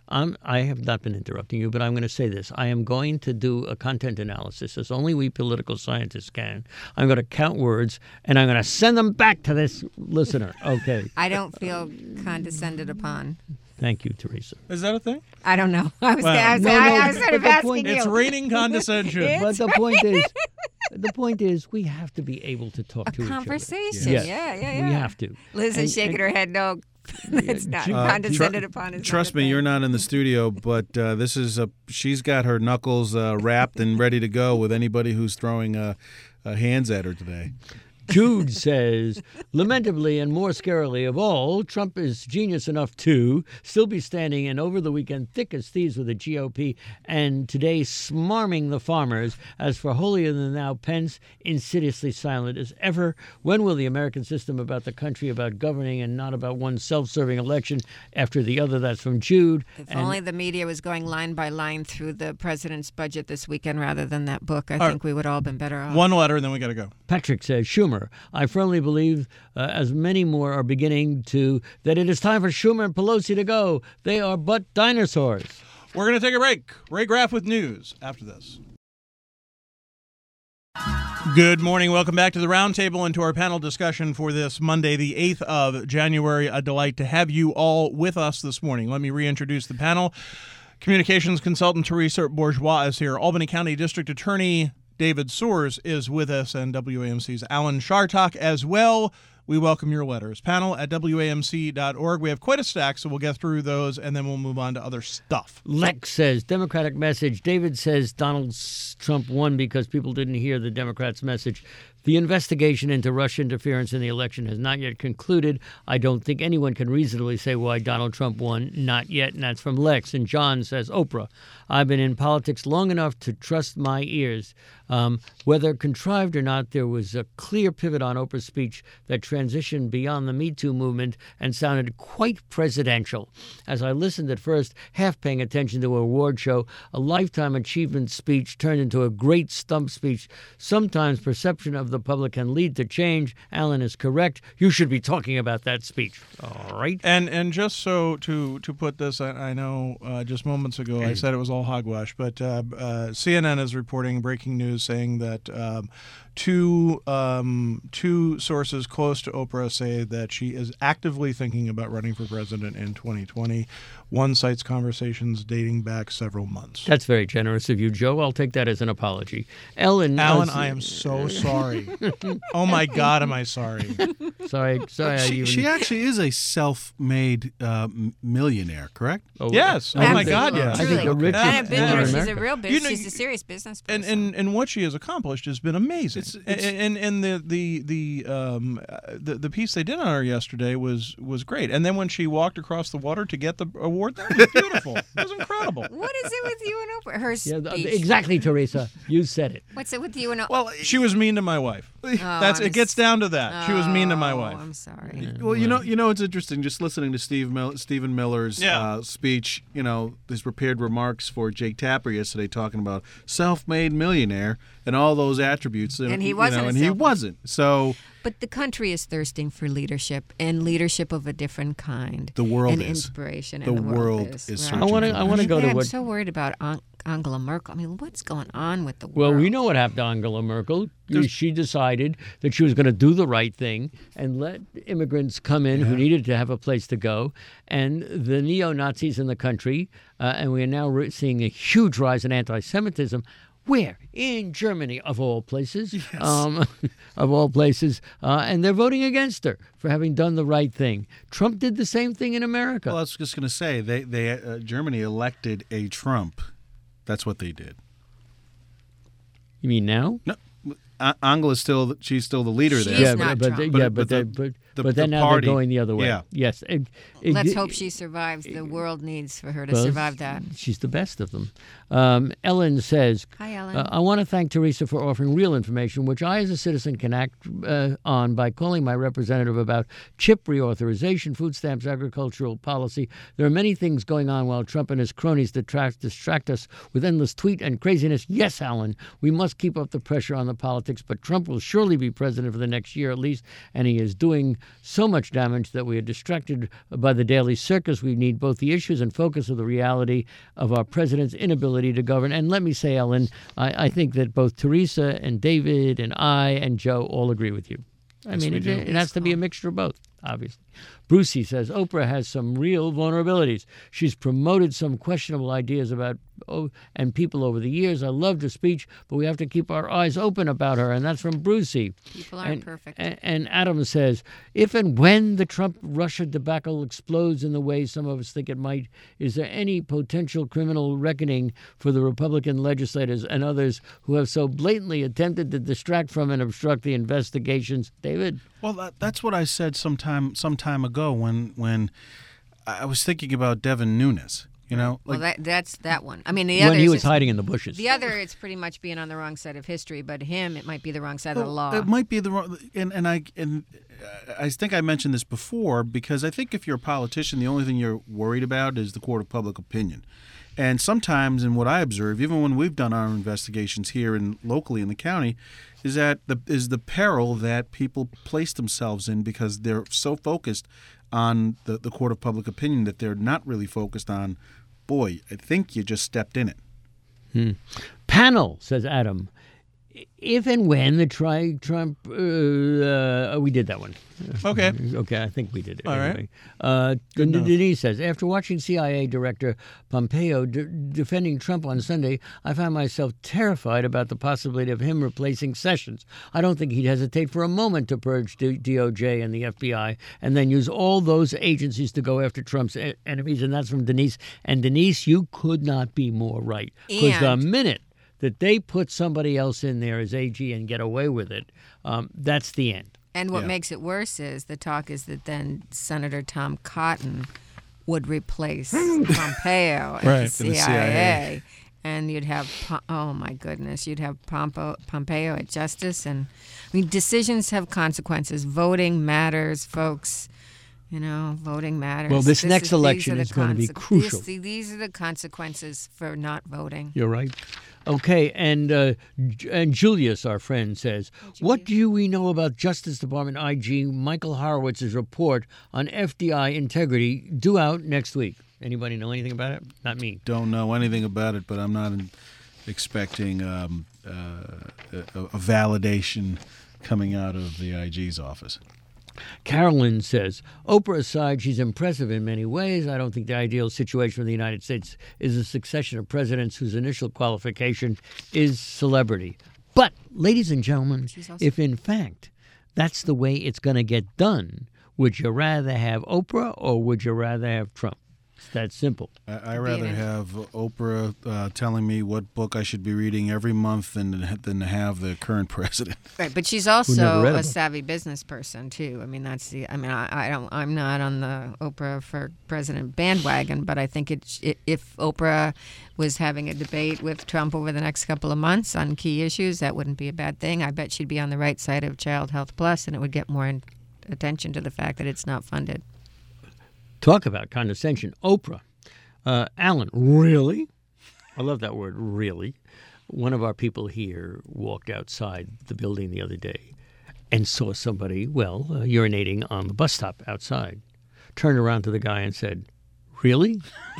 I'm, I have not been interrupting you, but I'm going to say this. I am going to do a content analysis, as only we political scientists can. I'm going to count words, and I'm going to send them back to this listener. Okay. I don't feel condescended upon. Thank you, Teresa. Is that a thing? I don't know. I was, Well, I was, no, I, no, I was sort but of the asking point- you. It's raining condescension. It's But the point is, the point is, we have to be able to talk a to each other. conversation. Yes. Yeah, yeah, yeah. We have to. Liz And- is shaking and- her head. No, it's not. Uh, condescended tr- upon is not Trust a me, thing. you're not in the studio, but uh, this is a. She's got her knuckles uh, wrapped and ready to go with anybody who's throwing uh, uh, hands at her today. Jude says, lamentably and more scarily of all, Trump is genius enough to still be standing in over the weekend thick as thieves with the G O P and today smarming the farmers. As for holier than thou Pence, insidiously silent as ever. When will the American system about the country, about governing and not about one self-serving election after the other? That's from Jude. If And- only the media was going line by line through the president's budget this weekend rather than that book, I All think we would all have been better off. One letter, and then we got to go. Patrick says, Schumer, I firmly believe, uh, as many more are beginning to, that it is time for Schumer and Pelosi to go. They are but dinosaurs. We're going to take a break. Ray Graff with news after this. Good morning. Welcome back to the Roundtable and to our panel discussion for this Monday, the eighth of January. A delight to have you all with us this morning. Let me reintroduce the panel. Communications consultant Teresa Bourgeois is here. Albany County District Attorney David Soers is with us, and W A M C's Alan Chartock as well. We welcome your letters. Panel at W A M C dot org. We have quite a stack, so we'll get through those, and then we'll move on to other stuff. Lex says, Democratic message. David says Donald S- Trump won because people didn't hear the Democrats' message. The investigation into Russian interference in the election has not yet concluded. I don't think anyone can reasonably say why Donald Trump won. Not yet. And that's from Lex. And John says, Oprah, I've been in politics long enough to trust my ears. Um, whether contrived or not, there was a clear pivot on Oprah's speech that transitioned beyond the Me Too movement and sounded quite presidential. As I listened at first, half paying attention to a award show, a lifetime achievement speech turned into a great stump speech. Sometimes perception of the public can lead to change. Alan is correct. You should be talking about that speech. All right. And and just so to to put this, I, I know uh, just moments ago I said it was all hogwash, but uh, uh, C N N is reporting breaking news saying that um, two um, two sources close to Oprah say that she is actively thinking about running for president in twenty twenty. One cites conversations dating back several months. That's very generous of you, Joe. I'll take that as an apology. Ellen. Alan, uh, I am so sorry. Oh my God, am I sorry? Sorry, sorry. I She, even, she actually is a self-made uh, m- millionaire, correct? oh, Yes. Oh I my think- God, yes. I think the Truly. richest And a woman billionaire. in She's a America. real You business. know, She's a serious business person. and, and and what she has accomplished has been amazing. It's- it's- and and the the the um uh, the, the piece they did on her yesterday was was great. And then when she walked across the water to get the award, that was beautiful. It was incredible. What is it with you and Oprah? Her Yeah, speech. th- exactly, Teresa. You said it. What's it with you and Oprah? Well, she was mean to my wife. That's I'm it. Gets s- down to that. She was mean to my Oh, wife. I'm sorry. Well, you know, you know, it's interesting just listening to Steve Mil- Stephen Miller's Yeah. uh, speech. You know, his prepared remarks for Jake Tapper yesterday, talking about self-made millionaire and all those attributes. And he you wasn't know, a and he self- wasn't. So But the country is thirsting for leadership, and leadership of a different kind. The world and is. inspiration. The and the world, world is. is right. searching I want to. for I want to go to I'm what. so worried about An- Angela Merkel. I mean, what's going on with the Well, world? we know what happened to Angela Merkel. There's- She decided that she was going to do the right thing and let immigrants come in who needed to have a place to go. And the neo-Nazis in the country, uh, and we are now re- seeing a huge rise in anti-Semitism. Where? In Germany, of all places. Yes. Um, of all places. Uh, and they're voting against her for having done the right thing. Trump did the same thing in America. Well, I was just going to say they they uh, Germany elected a Trump. That's what they did. You mean now? No, A- Angela's still the- she's still the leader She there. is yeah, not but, but, Trump. yeah, But- but, but they- the- but, the- but then the now party- they're going the other way. yeah. Yes. It- it- Let's it- hope she survives. The world needs for her to Well, survive that. She's the best of them. Um, Ellen says, Hi, Ellen. uh, I want to thank Teresa for offering real information, which I as a citizen can act uh, on by calling my representative about chip reauthorization, food stamps, agricultural policy. There are many things going on while Trump and his cronies detract, distract us with endless tweet and craziness. Yes, Alan, we must keep up the pressure on the politicians politics, but Trump will surely be president for the next year at least, and he is doing so much damage that we are distracted by the daily circus. We need both the issues and focus of the reality of our president's inability to govern. And let me say, Ellen, I, I think that both Teresa and David and I and Joe all agree with you. I Yes, mean, we it, do. it has to be a mixture of both, obviously. Brucey says Oprah has some real vulnerabilities. She's promoted some questionable ideas about oh, and people over the years. I loved her speech, but we have to keep our eyes open about her, and that's from Brucey. People aren't and, perfect. And, and Adam says, if and when the Trump-Russia debacle explodes in the way some of us think it might, is there any potential criminal reckoning for the Republican legislators and others who have so blatantly attempted to distract from and obstruct the investigations? David? Well, that, that's what I said some time, some time ago when when I was thinking about Devin Nunes. You know, well, like that, that's that one. I mean, the When other he is was just- hiding in the bushes. The other, it's pretty much being on the wrong side of history, but him, it might be the wrong side of the Well, law. It might be the wrong, and and I and uh, I think I mentioned this before because I think if you're a politician, the only thing you're worried about is the court of public opinion. And sometimes, in what I observe, even when we've done our investigations here and locally in the county, is that the is the peril that people place themselves in because they're so focused on the, the court of public opinion that they're not really focused on, boy, I think you just stepped in it. Hmm. Panel, says Adam. If and when the tri- Trump, uh, uh, we did that one. Okay. Okay, I think we did it. All right. anyway. Uh, Good enough. Denise says, after watching C I A Director Pompeo d- defending Trump on Sunday, I found myself terrified about the possibility of him replacing Sessions. I don't think he'd hesitate for a moment to purge D- DOJ and the F B I and then use all those agencies to go after Trump's e- enemies. And that's from Denise. And Denise, you could not be more right. Because the And- minute that they put somebody else in there as A G and get away with it, um, that's the end. And what Yeah. makes it worse is the talk is that then Senator Tom Cotton would replace Pompeo at Right, the in C I A. the C I A. And you'd have, Po- oh my goodness, you'd have Pompo, Pompeo at Justice. And I mean, decisions have consequences. Voting matters, folks. You know, voting matters. Well, this next these election are the is going to be conse- crucial. These, these are the consequences for not voting. You're right. Okay, and uh, J- and Julius, our friend, says, what do we know about Justice Department I G Michael Horowitz's report on F D I integrity due out next week? Anybody know anything about it? Not me. Don't know anything about it, but I'm not in, expecting um, uh, a, a validation coming out of the I G's office. Carolyn says, Oprah aside, she's impressive in many ways. I don't think the ideal situation for the United States is a succession of presidents whose initial qualification is celebrity. But, ladies and gentlemen, She's also- if in fact that's the way it's going to get done, would you rather have Oprah or would you rather have Trump? It's that simple. I, I rather Being- have Oprah uh, telling me what book I should be reading every month than than to have the current president. Right, but she's never also read a a book. savvy business person too. I mean, that's the. I mean, I, I don't. I'm not on the Oprah for president bandwagon, but I think it, it. If Oprah was having a debate with Trump over the next couple of months on key issues, that wouldn't be a bad thing. I bet she'd be on the right side of Child Health Plus, and it would get more in, attention to the fact that it's not funded. Talk about condescension. Oprah. Uh, Alan, really? I love that word, really. One of our people here walked outside the building the other day and saw somebody, well, uh, urinating on the bus stop outside. Turned around to the guy and said, really?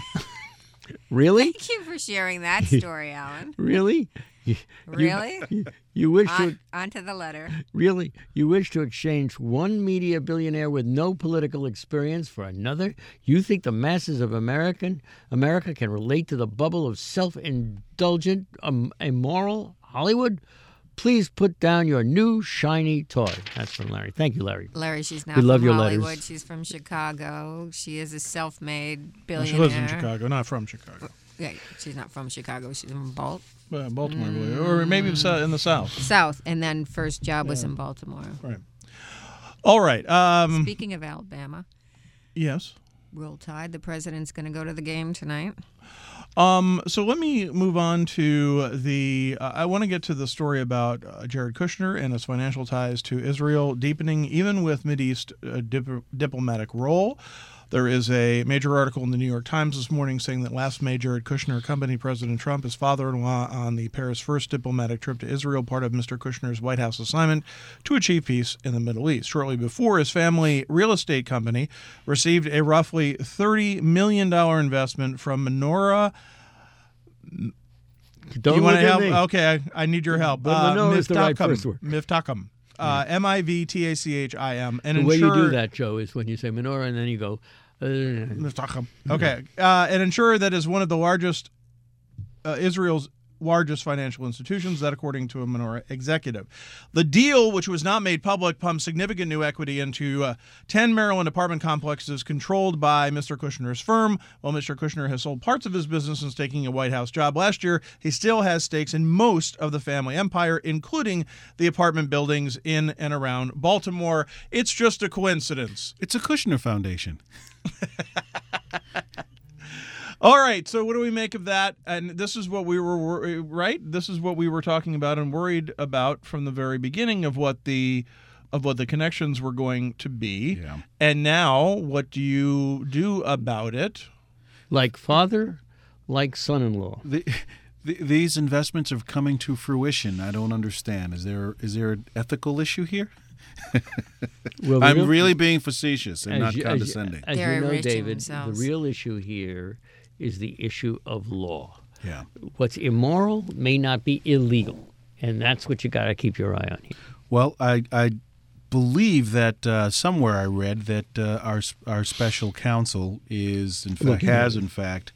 Really? Thank you for sharing that story, Alan. Really? You- Really? You, you wish to On, on to the letter. Really? You wish to exchange one media billionaire with no political experience for another? You think the masses of American America can relate to the bubble of self-indulgent, um, immoral Hollywood? Please put down your new shiny toy. That's from Larry. Thank you, Larry. Larry, she's not We love from your Hollywood. letters. She's from Chicago. She is a self-made Well, billionaire. she lives in Chicago, not from Chicago. Yeah, she's not from Chicago. She's from Balt. Uh, Baltimore, I believe. Or maybe it's, uh, in the South. South, and then first job was in Baltimore. Right. All right. Um, Speaking of Alabama, yes. Roll Tide. The president's going to go to the game tonight. Um, so let me move on to the. Uh, I want to get to the story about uh, Jared Kushner and his financial ties to Israel deepening, even with Mideast uh, dip- diplomatic role. There is a major article in the New York Times this morning saying that last May, Jared Kushner accompanied President Trump, his father-in-law, on the Paris' first diplomatic trip to Israel, part of Mister Kushner's White House assignment to achieve peace in the Middle East. Shortly before, his family real estate company received a roughly thirty million dollars investment from Menorah. Don't you want look to at help? me. Okay, I need your help. But Menorah is the right Mivtachim. first word. Mivtachim. Uh, M I V T A C H I M. And The way you ensure- do that, Joe, is when you say menorah and then you go. Uh, Mivtachim. Okay, uh, and ensure that is one of the largest, uh, Israel's largest financial institutions, that according to a Menorah executive. The deal, which was not made public, pumped significant new equity into uh, ten Maryland apartment complexes controlled by Mister Kushner's firm. While Mister Kushner has sold parts of his business since taking a White House job last year, he still has stakes in most of the family empire, including the apartment buildings in and around Baltimore. It's just a coincidence. It's a Kushner Foundation. All right, so what do we make of that? And this is what we were right. This is what we were talking about and worried about from the very beginning of what the of what the connections were going to be. Yeah. And now, what do you do about it? like father, like son-in-law. The, the, these investments are coming to fruition. I don't understand. Is there is there an ethical issue here? Well, the I'm real- really being facetious and as not you- as you- condescending. As, They're you know, enriching David, themselves. the real issue here is the issue of law. Yeah. What's immoral may not be illegal, and that's what you got to keep your eye on here. Well, I I believe that uh, somewhere I read that uh, our our special counsel is in fact Looking at has it. in fact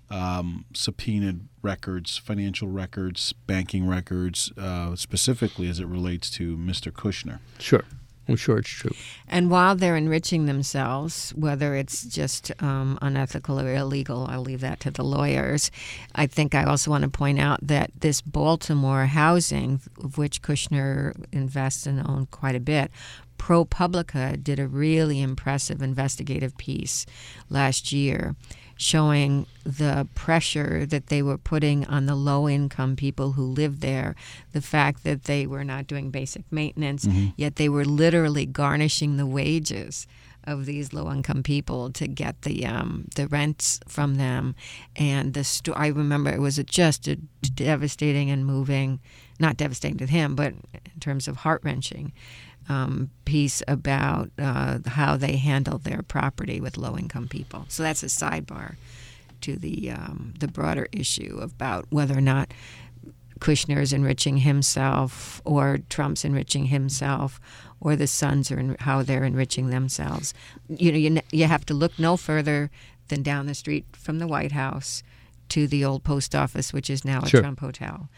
um, subpoenaed records, financial records, banking records, uh, specifically as it relates to Mister Kushner. Sure. I'm sure it's true. And while they're enriching themselves, whether it's just um, unethical or illegal, I'll leave that to the lawyers. I think I also want to point out that this Baltimore housing, of which Kushner invests and owns quite a bit, ProPublica did a really impressive investigative piece last year showing the pressure that they were putting on the low-income people who lived there, the fact that they were not doing basic maintenance, yet they were literally garnishing the wages of these low-income people to get the um, the rents from them. And the sto- I remember it was just a devastating and moving, not devastating to him, but in terms of heart-wrenching, Um, piece about uh, how they handle their property with low-income people. So that's a sidebar to the um, the broader issue about whether or not Kushner is enriching himself, or Trump's enriching himself, or the sons are en- how they're enriching themselves. You know, you ne- you have to look no further than down the street from the White House to the old post office, which is now a Sure. Trump hotel,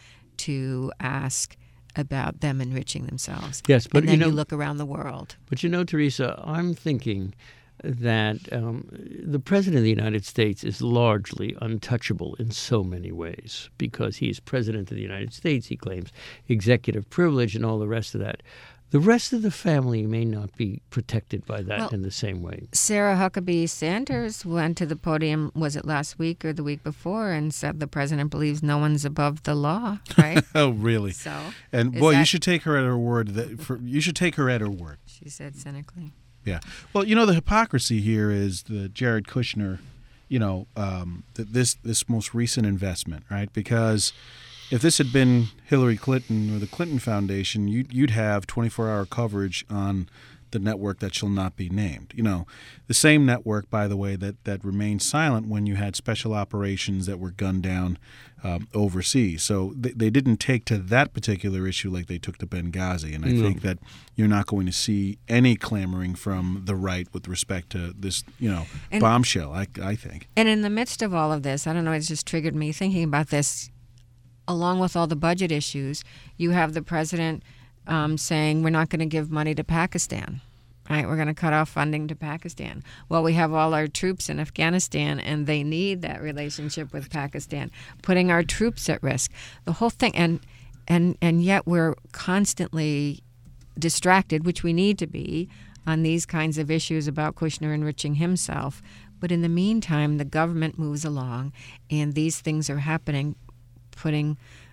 to ask about them enriching themselves. Yes, but and then you you, know- look around the world. But you know, Teresa, I'm thinking that um, the President of the United States is largely untouchable in so many ways because he's President of the United States. He claims executive privilege and all the rest of that. The rest of the family may not be protected by that Well- in the same way. Sarah Huckabee Sanders went to the podium, was it last week or the week before, and said the president believes no one's above the law, right? Oh, really? So, And is boy, you that- should take her at her word. That for, you should take her at her word. she said cynically. Yeah. Well, you know, the hypocrisy here is the Jared Kushner, you know, um, th- this this most recent investment, right? Because if this had been Hillary Clinton or the Clinton Foundation, you'd, you'd have twenty-four hour coverage on the network that shall not be named. You know, the same network, by the way, that, that remained silent when you had special operations that were gunned down um, overseas. So they, they didn't take to that particular issue like they took to Benghazi. And I No. think that you're not going to see any clamoring from the right with respect to this, you know, And- bombshell, I, I think. And in the midst of all of this, I don't know, it's just triggered me thinking about this. Along with all the budget issues, you have the president um, saying we're not going to give money to Pakistan, right? We're going to cut off funding to Pakistan. Well, we have all our troops in Afghanistan, and they need that relationship with Pakistan, putting our troops at risk. The whole thing, and and and yet we're constantly distracted, which we need to be, on these kinds of issues about Kushner enriching himself. But in the meantime, the government moves along, and these things are happening, putting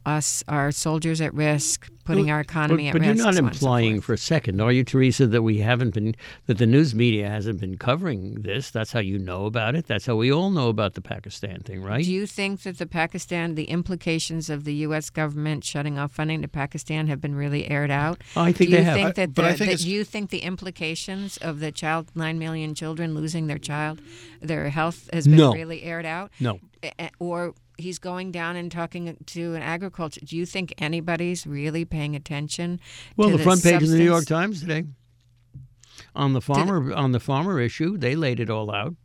us, our soldiers at risk, putting our economy but, at but risk. But you're not so on and so implying forth. for a second, are you, Teresa, that we haven't been, that the news media hasn't been covering this? That's how you know about it. That's how we all know about the Pakistan thing, right? Do you think that the Pakistan, the implications of the U S government shutting off funding to Pakistan have been really aired out? I think do you they have. Think I- that but the, I think that it's- do you think the implications of the child, nine million children losing their child, their health has been No. really aired out? No. A- Or he's going down and talking to an agriculture. Do you think anybody's really paying attention Well, to the front page of the New York substance? Times today, on the farmer on the farmer issue, they laid it all out.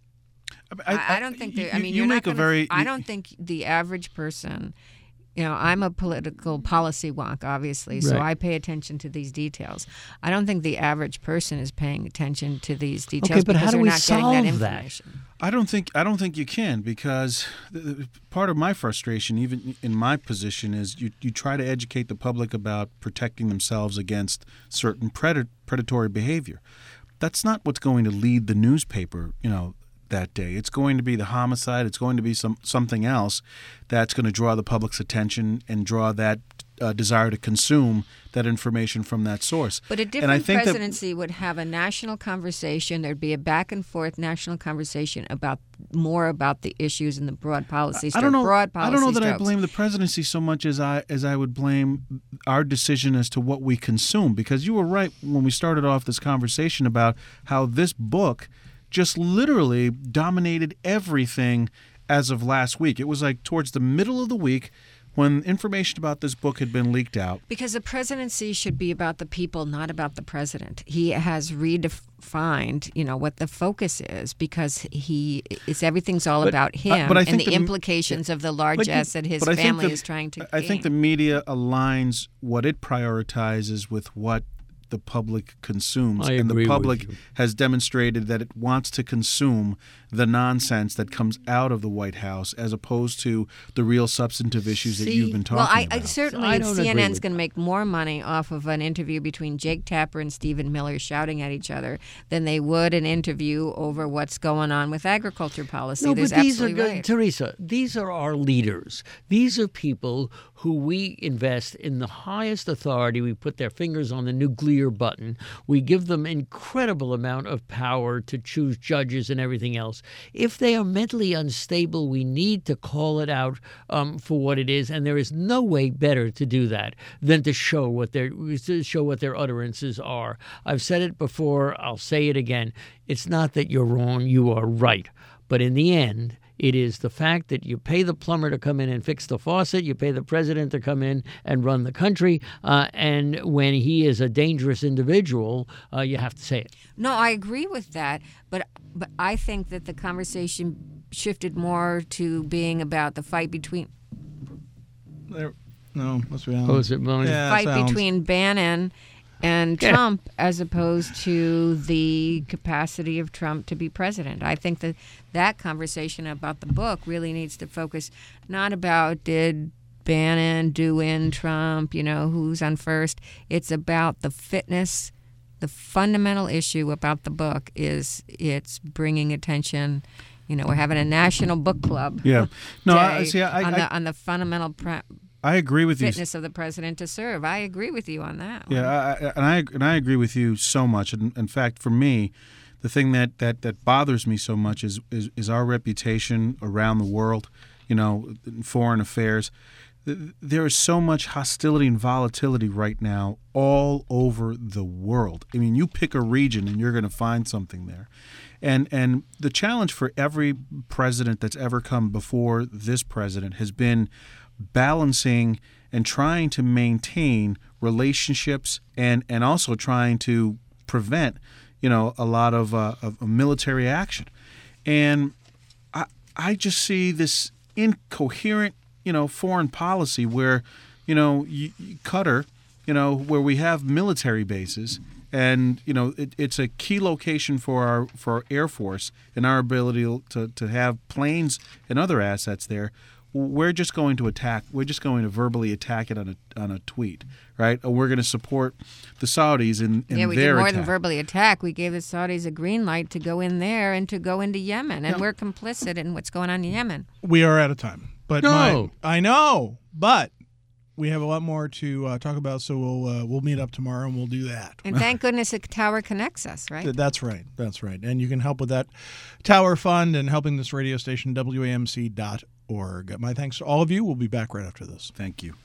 I, I don't think. you, that- I mean, you you're make not a gonna, very. I don't think the average person. You know, I'm a political policy wonk, obviously, so Right. I pay attention to these details. I don't think the average person is paying attention to these details Okay, but because how do they're we not getting that solve that? information. I don't think I don't think you can, because the, the, part of my frustration, even in my position, is you, you try to educate the public about protecting themselves against certain pred- predatory behavior. That's not what's going to lead the newspaper, you know, that day. It's going to be the homicide. It's going to be some something else that's going to draw the public's attention and draw that uh, desire to consume that information from that source. But a And I different think that- presidency would have a national conversation. There'd be a back and forth national conversation about more about the issues and the broad policy I stroke. don't know. Broad I policy don't know that I strokes. blame the presidency so much as I as I would blame our decision as to what we consume. Because you were right when we started off this conversation about how this book just literally dominated everything as of last week. It was like towards the middle of the week when information about this book had been leaked out. Because the presidency should be about the people, not about the president. He has redefined, you know, what the focus is, because he is everything's all But- about uh, him but I and think the, the- implications of the But largesse you- that his but I think family the- is trying to. I think the gain. media aligns what it prioritizes with what the public consumes, I and agree the with public you. has demonstrated that it wants to consume the nonsense that comes out of the White House, as opposed to the real substantive issues that See, you've been talking Well, I, I about. certainly I don't C N agree N's with going to make more money off of an interview between Jake Tapper and Stephen Miller shouting at each other than they would an interview over what's going on with agriculture policy. No, There's but these are, absolutely right. Teresa, these are our leaders. These are people who we invest in the highest authority. We put their fingers on the nuclear button. We give them incredible amount of power to choose judges and everything else. If they are mentally unstable, we need to call it out um, for what it is, and there is no way better to do that than to show what their to show what their utterances are. I've said it before. I'll say it again. It's not that you're wrong. You are right. But in the end, it is the fact that you pay the plumber to come in and fix the faucet, you pay the president to come in and run the country, uh, and when he is a dangerous individual, uh, you have to say it. No, I agree with that, but but I think that the conversation shifted more to being about the fight between There, no, must be on. Oh, is it Melanie? Yeah, fight sounds- between Bannon and Yeah. Trump as opposed to the capacity of Trump to be president. I think that that conversation about the book really needs to focus not about did Bannon do in Trump, you know, who's on first. It's about the fitness. The fundamental issue about the book is it's bringing attention. You know, we're having a national book club. Yeah. No, I, day see, I, on I, the on the fundamental pre- I agree with you. fitness of the president to serve. I agree with you on that. one. Yeah, I, I, and I and I agree with you so much. In, in fact, for me, the thing that, that, that bothers me so much is, is is our reputation around the world. You know, in foreign affairs. There is so much hostility and volatility right now all over the world. I mean, you pick a region and you're going to find something there. And and the challenge for every president that's ever come before this president has been balancing and trying to maintain relationships and, and also trying to prevent, you know, a lot of, uh, of military action. And I I just see this incoherent, you know, foreign policy where, you know, you, you, Qatar, you know, where we have military bases, and you know, it, it's a key location for our for our Air Force and our ability to to have planes and other assets there. We're just going to attack. We're just going to verbally attack it on a on a tweet, right? Or we're going to support the Saudis in, in yeah, we their did more attack. than verbally attack. We gave the Saudis a green light to go in there and to go into Yemen, and Yeah. we're complicit in what's going on in Yemen. We are out of time. But No. my, I know, but we have a lot more to uh, talk about, so we'll uh, we'll meet up tomorrow and we'll do that. And thank goodness the tower connects us, right? Th- That's right. That's right. And you can help with that Tower Fund and helping this radio station, W A M C dot org. My thanks to all of you. We'll be back right after this. Thank you.